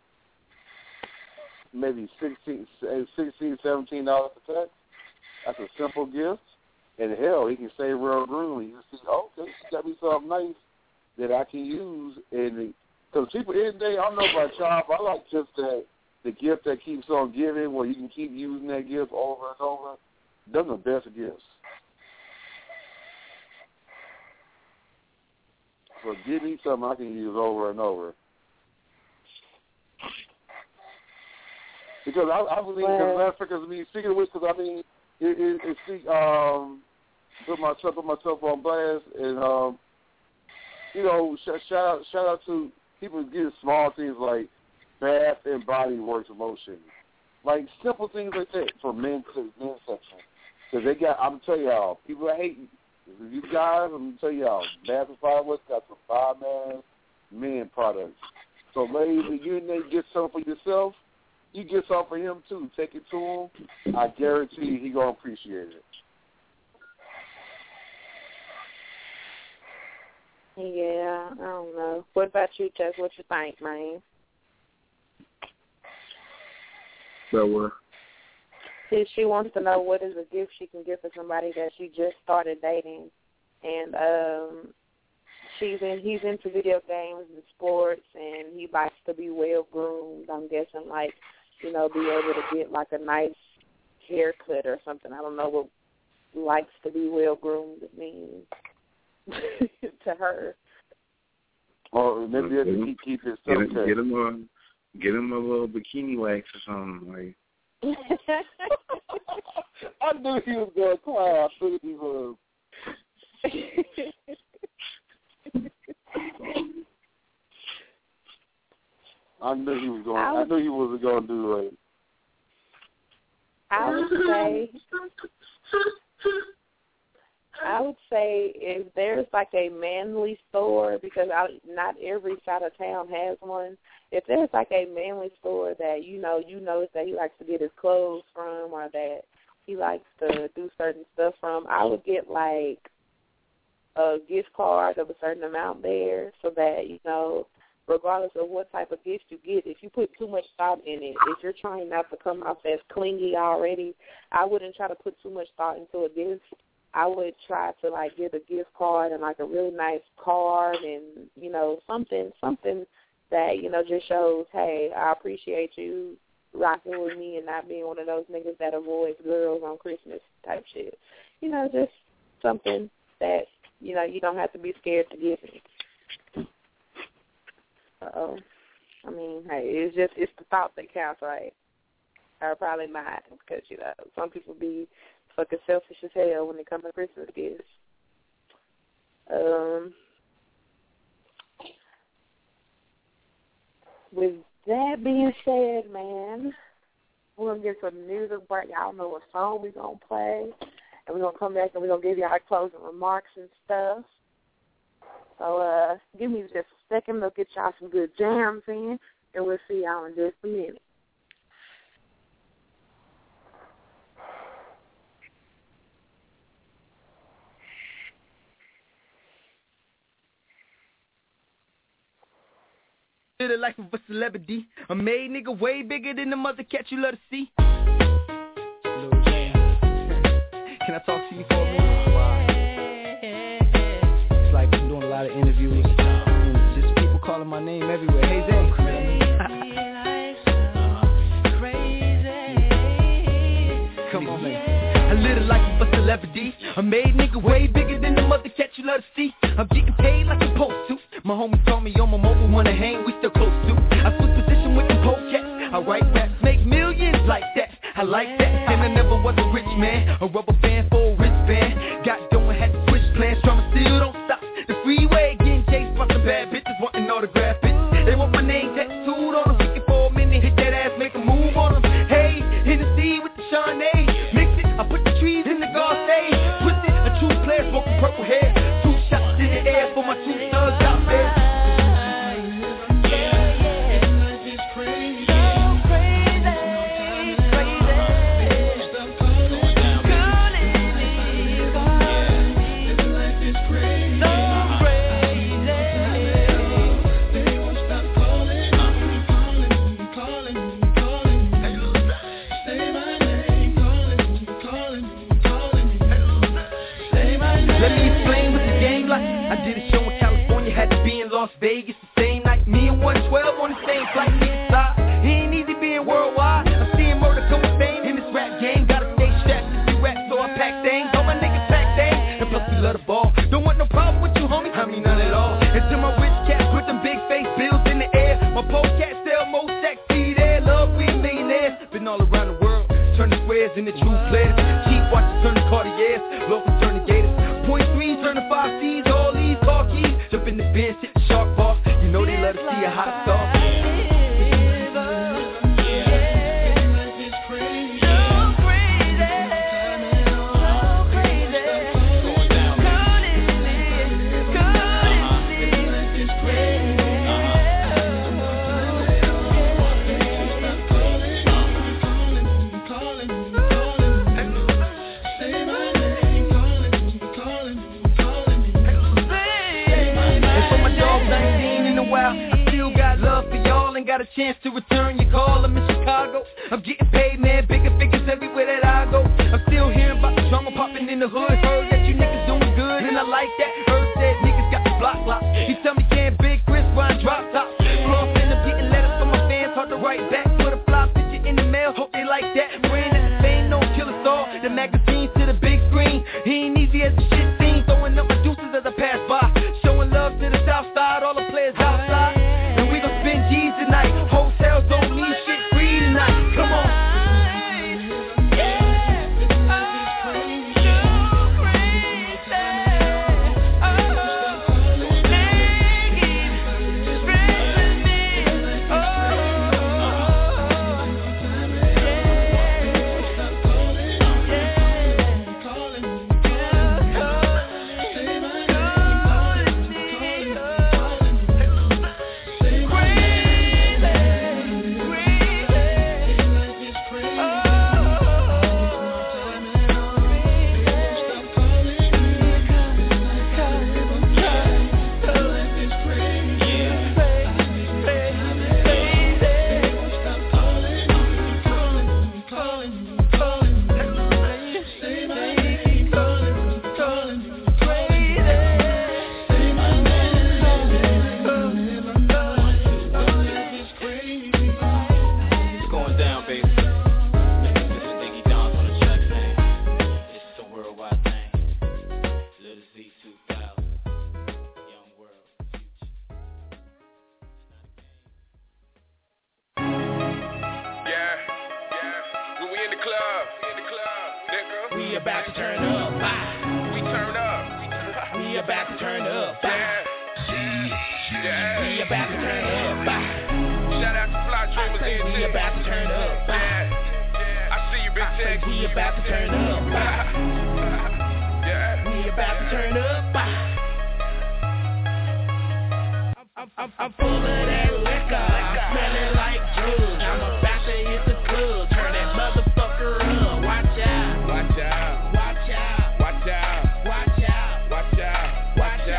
maybe $16, $17 a text. That's a simple gift. And hell, he can stay real groomy. You see, okay, she got me something nice that I can use. And because people in the day, I don't know about y'all, but I like just that. The gift that keeps on giving, where you can keep using that gift over and over, those are the best gifts. So give me something I can use over and over. Because I believe, because speaking of which, because put myself on blast, and shout out to people getting small things like bath and body works lotion, like simple things like that for men's section. Because they got, I'm telling y'all, people are hating. You guys, I'm gonna tell y'all, Bath and Body Works got some fine men products. So ladies, if you and they get something for yourself, you get something for him too. Take it to him. I guarantee you he gonna appreciate it. Yeah, I don't know. What about you, Jess? What you think, man? So what? She wants to know what is a gift she can give for somebody that she just started dating, and he's into video games and sports, and he likes to be well groomed. I'm guessing, like, be able to get like a nice haircut or something. I don't know what likes to be well groomed means to her. Or maybe he keep his stuff cut. Get him a little bikini wax or something like. I knew he was going to cry. I figured he was. I knew he was going. I knew he wasn't going to do it. I would say if there's like a manly store, because not every side of town has one. If there's like a manly store that you notice that he likes to get his clothes from, or that he likes to do certain stuff from, I would get like a gift card of a certain amount there, so that regardless of what type of gift you get, if you put too much thought in it, if you're trying not to come off as clingy already, I wouldn't try to put too much thought into a gift. I would try to like get a gift card and like a really nice card, and something that just shows, hey, I appreciate you rocking with me and not being one of those niggas that avoids girls on Christmas type shit. Just something that you don't have to be scared to give me. I mean, hey, it's the thought that counts, right? Or probably mine, because some people be fucking selfish as hell when it comes to Christmas gifts. With that being said, man, we're going to get some music break. Y'all know what song we're going to play. And we're going to come back and we're going to give you our closing remarks and stuff. So give me just a second. We'll get y'all some good jams in, and we'll see y'all in just a minute. Live the life of a celebrity, a made nigga way bigger than the mother cat you love to see. Lil Jan, can I talk to you for a minute? Wow. It's like I'm doing a lot of interviews, and just people calling my name everywhere. Hey Zane, come on, man. I live the life of a celebrity, a made nigga way bigger than the mother cat you love to see. I'm getting paid like I'm supposed to. My homie told me on my mobile wanna hang, we still close to. I switch position with the polecats. I write raps, make millions like that. I like that, and I never was a rich man. A rubber band for a wristband. Got doing, had to switch plans, drama still don't stop. The freeway getting chased by some bad bitches wanting autograph bitches. They want my name tattooed on them, looking for a minute, hit that ass, make a move on them. Hey, Hennessy with the Chardonnay, mix it, I put the trees in the Garcia. Twist it, a true player smoking purple hair. 2 shots in the air for my 2 thugs out there. Las Vegas the same night, me and 112 on the same flight, nigga slide. It ain't easy being worldwide. I'm seeing murder come with fame in this rap game. Gotta stay strapped to see rap, so I pack things. All my niggas pack things, and plus we love the ball. Don't want no problem with you, homie. I mean none at all. Until my rich cats put them big face bills in the air. My pole cats sell more sexy there. Love we millionaires, been all around the world, turning squares into true players. Cheap loafers turn to gators. Point three, turn to 5 C's, all these car keys. Jump in the Benz, hit the shark boss. You know they love to see a hot star. Got a chance to return your call. I'm in Chicago. I'm getting paid, man. Bigger figures everywhere that I go. I'm still hearing about the drama popping in the hood. Heard that you niggas doing good, and I like that. Heard that niggas got the block locked. You tell me can't Big Chris run drop top. Cross in them getting letters from my fans. Hard to write back. Put a fly picture in the mail. Hope they like that. Brand at the fame, no killer star. The magazines to the big screen. He ain't easy as the shit seems. Throwing up producers as I pass by. Showing love to the south side. All the players outside. G's tonight, hotels don't mean shit free tonight. Come on. I'm full of that liquor, smelling like drugs. I'm about to hit the club, turn that motherfucker up. Watch out, watch out, watch out, watch out, watch out, watch out, watch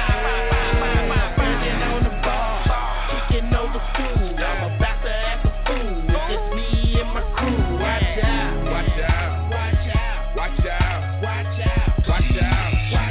out. Burning on the bar, kicking over stool. I'm about to act a fool. It's just me and my crew. Watch out, watch out, watch out, watch out, watch out, watch out.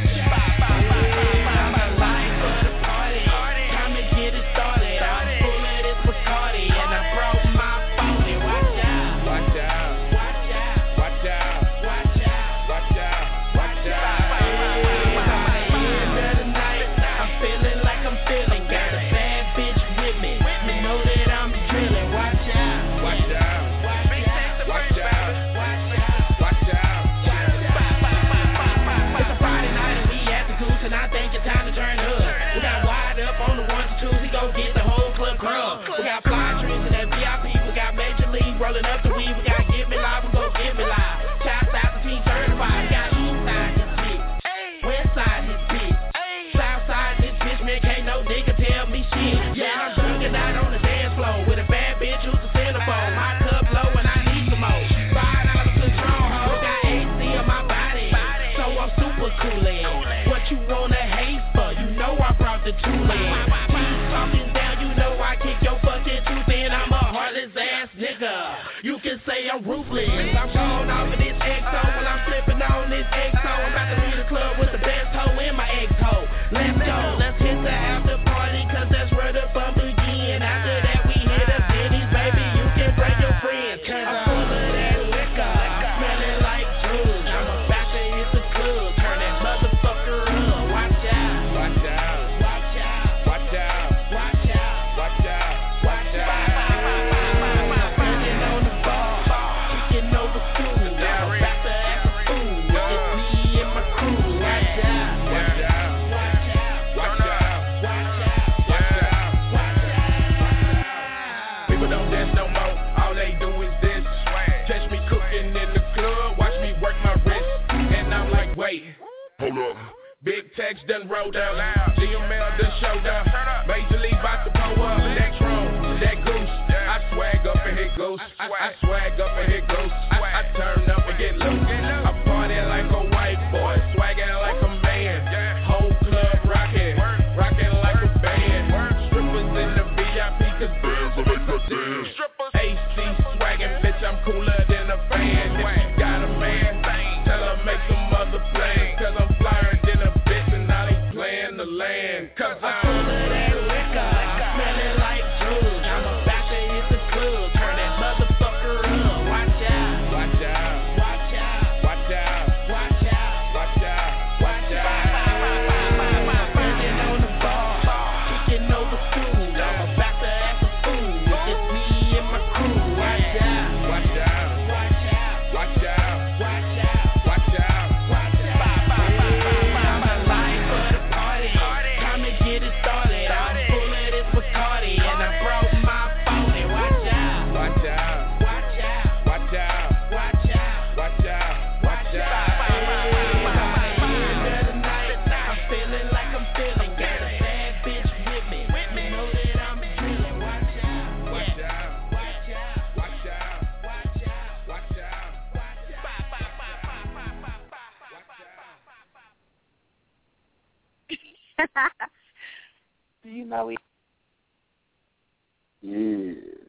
Rolling up the weed, we got Get Me Live, we gon' Get Me Live. Child side, the team certified. We got east side, this bitch. West side, this bitch. South side, this bitch. Man, can't no nigga tell me shit. Yeah, I'm bugging out on the dance floor with a bad bitch who's a centerfold. My cup low and I need some more. $5 Patron, ho. Got AC on my body, so I'm super coolin'. What you wanna hate for? You know I brought the tool in. Keep talking down, you know I kick your fucking tooth in. I'm a heartless ass nigga. You can say I'm ruthless. I'm going off of this XO when I'm flipping on this XO. I'm about to leave the club with the best hoe in my ex-hoe. Let's go, let's hit the after party, cause that's where the fun begin. After that we hit the Denny's, baby, you can bring your friends. Cause I'm full of that liquor, smelling like drugs. I'm about to hit the club, turn that motherfucker up. Watch out, watch out, watch out, watch out, watch out, watch out, watch out. Burning on the bar, kicking over stool. I'm about to Hold up. Big Tex done rolled up, GML done showed up, Major League about to pull up, that chrome, that goose, I swag up and hit goose, I swag up and hit goose, I turn up and get loose, I party like a white boy, swagging like a man, whole club rocking like a band, strippers in the VIP cause bands will make us dance, AC swagging, bitch I'm cooler than a fan, if you got a man, tell her make some other plans, cause I'm flyer than a bitch and I ain't playing the land. Cause I'm full of that liquor, smelling like drugs. I'm about to hit the club, turn that motherfucker up. Watch out, watch out, watch out, watch out, watch out, watch out, watch out. Burning on the bar, kicking over school. I'm about to act a fool. It's just me and my crew. Watch out, watch out, watch out, watch out, watch out, watch out, watch out. Do you know we? Yeah.